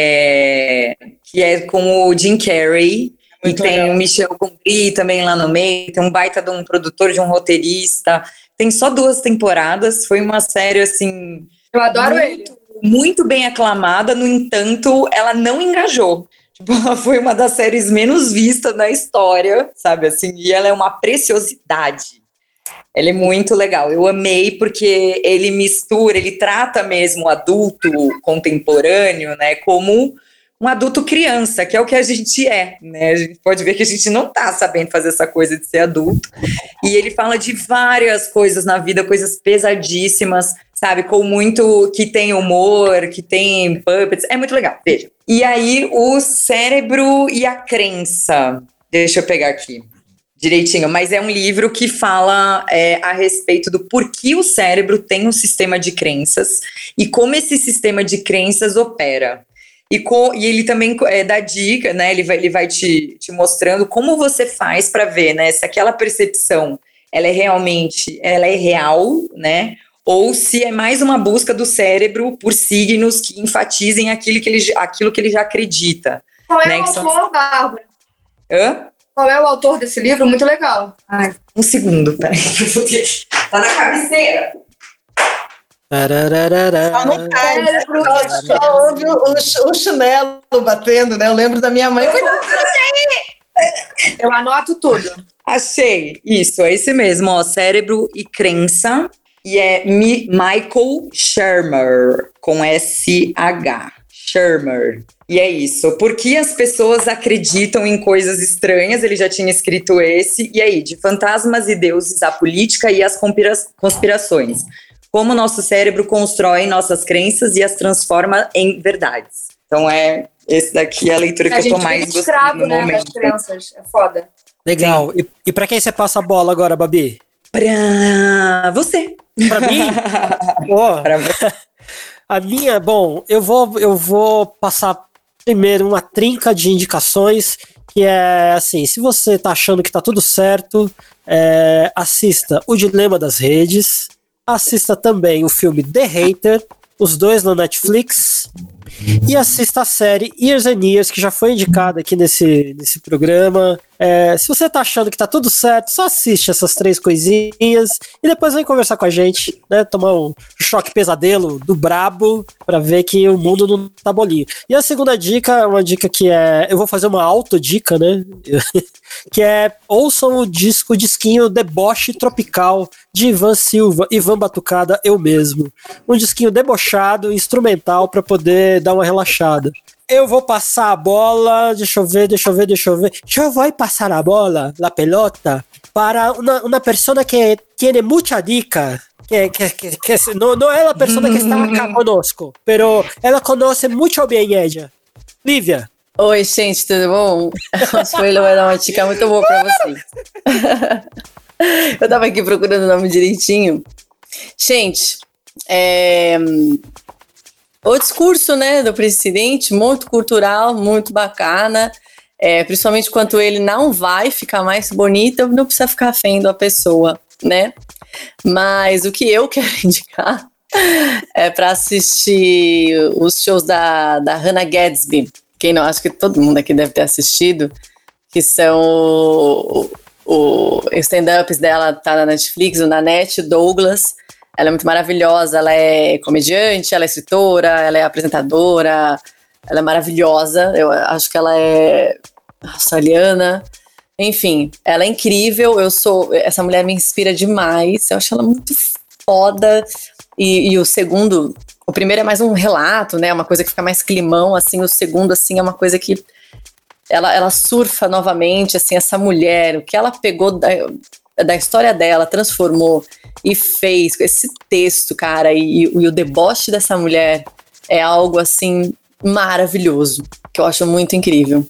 é, que é com o Jim Carrey. Muito e tem legal. O Michel Gondry também lá no meio, tem um baita de um produtor, de um roteirista. Tem só duas temporadas, foi uma série, assim... Eu adoro muito, ele. Muito bem aclamada, no entanto, ela não engajou. Tipo, ela foi uma das séries menos vistas na história, sabe, assim, e ela é uma preciosidade. Ela é muito legal, eu amei porque ele mistura, ele trata mesmo o adulto contemporâneo, né, como... um adulto criança, que é o que a gente é, né? A gente pode ver que a gente não tá sabendo fazer essa coisa de ser adulto. E ele fala de várias coisas na vida, coisas pesadíssimas, sabe? Com muito, que tem humor, que tem puppets, é muito legal, veja. E aí, o Cérebro e a Crença, deixa eu pegar aqui direitinho, mas é um livro que fala é, a respeito do porquê o cérebro tem um sistema de crenças e como esse sistema de crenças opera. E, com, e ele também é, dá dica, né? Ele vai, ele vai te, te mostrando como você faz para ver, né? Se aquela percepção ela é realmente, ela é real, né? Ou se é mais uma busca do cérebro por signos que enfatizem aquilo que ele, aquilo que ele já acredita. Qual é né? o autor, são... Bárbara? Hã? Qual é o autor desse livro? Muito legal. Ai, um segundo, peraí. Tá na cabeceira. Só não cai, só ouve o, o, o chinelo batendo, né? Eu lembro da minha mãe. Eu anoto tudo. Achei, isso, é esse mesmo, ó, Cérebro e Crença, e é Mi, Michael Shermer, com S H, Shermer. E é isso, porque as pessoas acreditam em coisas estranhas, ele já tinha escrito esse, e aí, de fantasmas e deuses, a política e as conspira- conspirações. Como o nosso cérebro constrói nossas crenças e as transforma em verdades. Então, é esse daqui é a leitura que a eu tô mais gostando escravo, no né, momento. das crenças. É foda. Legal. E, e pra quem você passa a bola agora, Babi? Pra você. Pra mim? Pô, pra você. A minha, bom, eu vou, eu vou passar primeiro uma trinca de indicações, que é assim, se você tá achando que tá tudo certo, é, assista O Dilema das Redes, assista também o filme The Hater, os dois na Netflix, e assista a série Years and Years, que já foi indicada aqui nesse, nesse programa. É, se você tá achando que tá tudo certo, só assiste essas três coisinhas e depois vem conversar com a gente, né? Tomar um choque pesadelo do brabo pra ver que o mundo não tá bolinho. E a segunda dica, uma dica que é... Eu vou fazer uma autodica, né? Que é, ouçam o disco, o disquinho Deboche Tropical de Ivan Silva, Ivan Batucada, eu mesmo. Um disquinho debochado, instrumental, pra poder dar uma relaxada. Eu vou passar a bola, deixa eu ver, deixa eu ver, deixa eu ver. Eu vou passar a bola, la pelota, para uma, uma pessoa que tiene mucha dica. Que, que, que, que no, no es la persona que está acá conosco, pero ela conoce muito bem ella. Lívia. Oi, gente, tudo bom? O Suelo vai dar uma dica muito boa pra vocês. Eu tava aqui procurando o nome direitinho. Gente, é... o discurso, né, do presidente, muito cultural, muito bacana, é, principalmente quando ele não vai ficar mais bonita, não precisa ficar feio a pessoa, né? Mas o que eu quero indicar é para assistir os shows da, da Hannah Gadsby. Quem não, acho que todo mundo aqui deve ter assistido, que são o, o stand-ups dela, tá na Netflix, o Nanette Douglas. Ela é muito maravilhosa, ela é comediante, ela é escritora, ela é apresentadora, ela é maravilhosa, eu acho que ela é australiana, enfim, ela é incrível, eu sou, essa mulher me inspira demais, eu acho ela muito foda, e, e o segundo, o primeiro é mais um relato, né, uma coisa que fica mais climão, assim, o segundo, assim, é uma coisa que ela, ela surfa novamente, assim, essa mulher, o que ela pegou da, da história dela, transformou e fez esse texto, cara, e, e o deboche dessa mulher é algo, assim, maravilhoso, que eu acho muito incrível.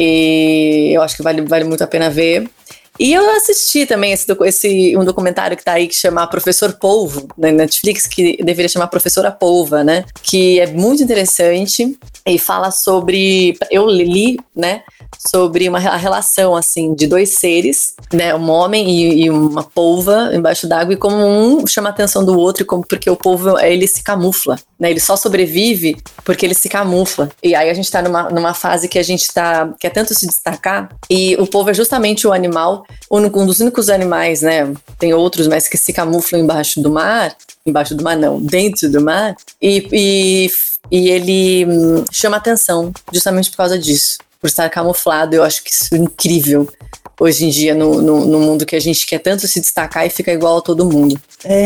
E eu acho que vale, vale muito a pena ver. E eu assisti também esse, esse, um documentário que tá aí que chama Professor Polvo, na Netflix, que deveria chamar Professora Polva, né? Que é muito interessante e fala sobre... Eu li, né? Sobre uma a relação, assim, de dois seres, né? Um homem e, e uma polva embaixo d'água, e como um chama a atenção do outro, e como, porque o polvo, ele se camufla, né? Ele só sobrevive porque ele se camufla. E aí a gente tá numa, numa fase que a gente tá, quer tanto se destacar, e o polvo é justamente o animal, um dos únicos animais, né? Tem outros, mas que se camuflam embaixo do mar, embaixo do mar não, dentro do mar, e, e, e ele hum, chama atenção justamente por causa disso. Por estar camuflado, eu acho que isso é incrível hoje em dia no, no, no mundo que a gente quer tanto se destacar e fica igual a todo mundo.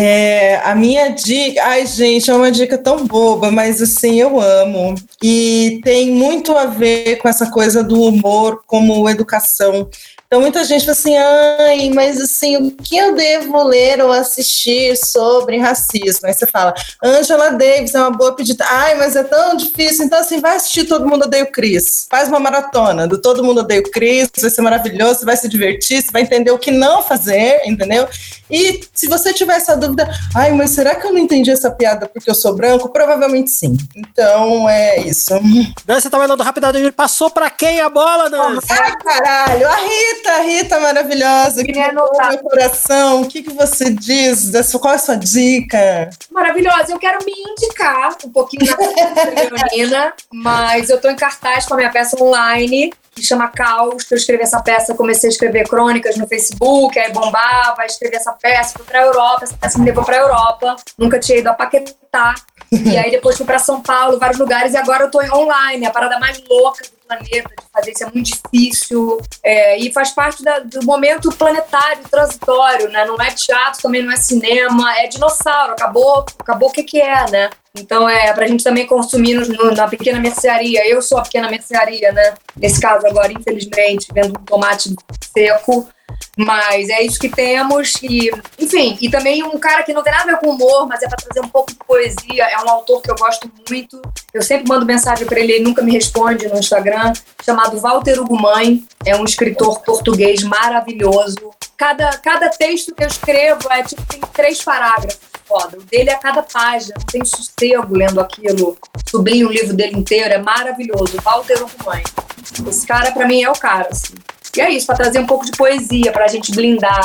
É, a minha dica, ai gente, é uma dica tão boba, mas assim, eu amo. E tem muito a ver com essa coisa do humor como educação. Então muita gente fala assim, ai, mas assim, o que eu devo ler ou assistir sobre racismo? Aí você fala, Angela Davis é uma boa pedida. Ai, mas é tão difícil. Então assim, vai assistir Todo Mundo Odeia o Chris. Faz uma maratona do Todo Mundo Odeia o Chris, vai ser maravilhoso, você vai se divertir, você vai entender o que não fazer, entendeu? E se você tiver essa dúvida, ai, mas será que eu não entendi essa piada porque eu sou branco? Provavelmente sim. Então é isso. Você tá falando rapidamente, passou pra quem a bola, Nancy? Ai, caralho, a Rita, a Rita maravilhosa, que é meu coração. O que, que você diz? Dessa, qual é a sua dica? Maravilhosa, eu quero me indicar um pouquinho na leonina, mas eu tô em cartaz com a minha peça online, que chama Caos, que eu escrevi essa peça, comecei a escrever crônicas no Facebook, aí bombava, escrevi essa peça, fui pra Europa, essa peça me levou pra Europa, nunca tinha ido a Paquetá, e aí depois fui pra São Paulo, vários lugares, e agora eu tô online, a parada mais louca do planeta, de fazer isso é muito difícil, é, e faz parte da, do momento planetário, transitório, né, não é teatro, também não é cinema, é dinossauro, acabou, acabou o que que é, né? Então é pra gente também consumir no, no, na pequena mercearia. Eu sou a pequena mercearia, né? Nesse caso agora, infelizmente, vendo um tomate seco. Mas é isso que temos. E, enfim, e também um cara que não tem nada a ver com humor, mas é pra trazer um pouco de poesia. É um autor que eu gosto muito. Eu sempre mando mensagem pra ele, ele nunca me responde no Instagram. Chamado Walter Ugumãe. É um escritor português maravilhoso. Cada, cada texto que eu escrevo é tipo, tem três parágrafos. Foda. O dele é cada página, não tem sossego lendo aquilo. Sublinho o livro dele inteiro, é maravilhoso. Walter Ugumãe. Esse cara, pra mim, é o cara, assim. E é isso, pra trazer um pouco de poesia, pra gente blindar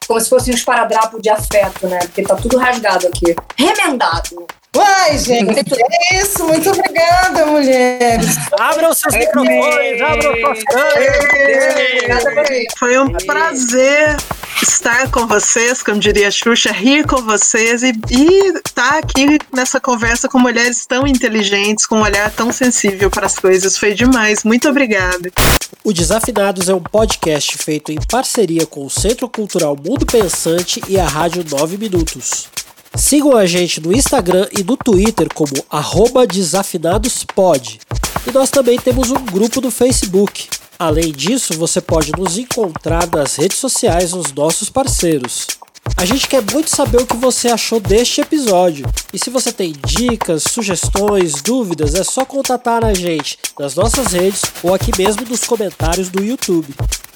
como se fosse um esparadrapo de afeto, né? Porque tá tudo rasgado aqui. Remendado. Uai, gente, é isso. Muito obrigada, mulheres. Abram seus microfones, abram suas câmeras. Foi um prazer estar com vocês, como diria a Xuxa, rir com vocês e estar aqui nessa conversa com mulheres tão inteligentes, com um olhar tão sensível para as coisas. Foi demais. Muito obrigada. O Desafinados é um podcast feito em parceria com o Centro Cultural Mundo Pensante e a Rádio nove Minutos. Sigam a gente no Instagram e no Twitter como arroba desafinadospod. E nós também temos um grupo no Facebook. Além disso, você pode nos encontrar nas redes sociais dos nossos parceiros. A gente quer muito saber o que você achou deste episódio. E se você tem dicas, sugestões, dúvidas, é só contatar a gente nas nossas redes ou aqui mesmo nos comentários do YouTube.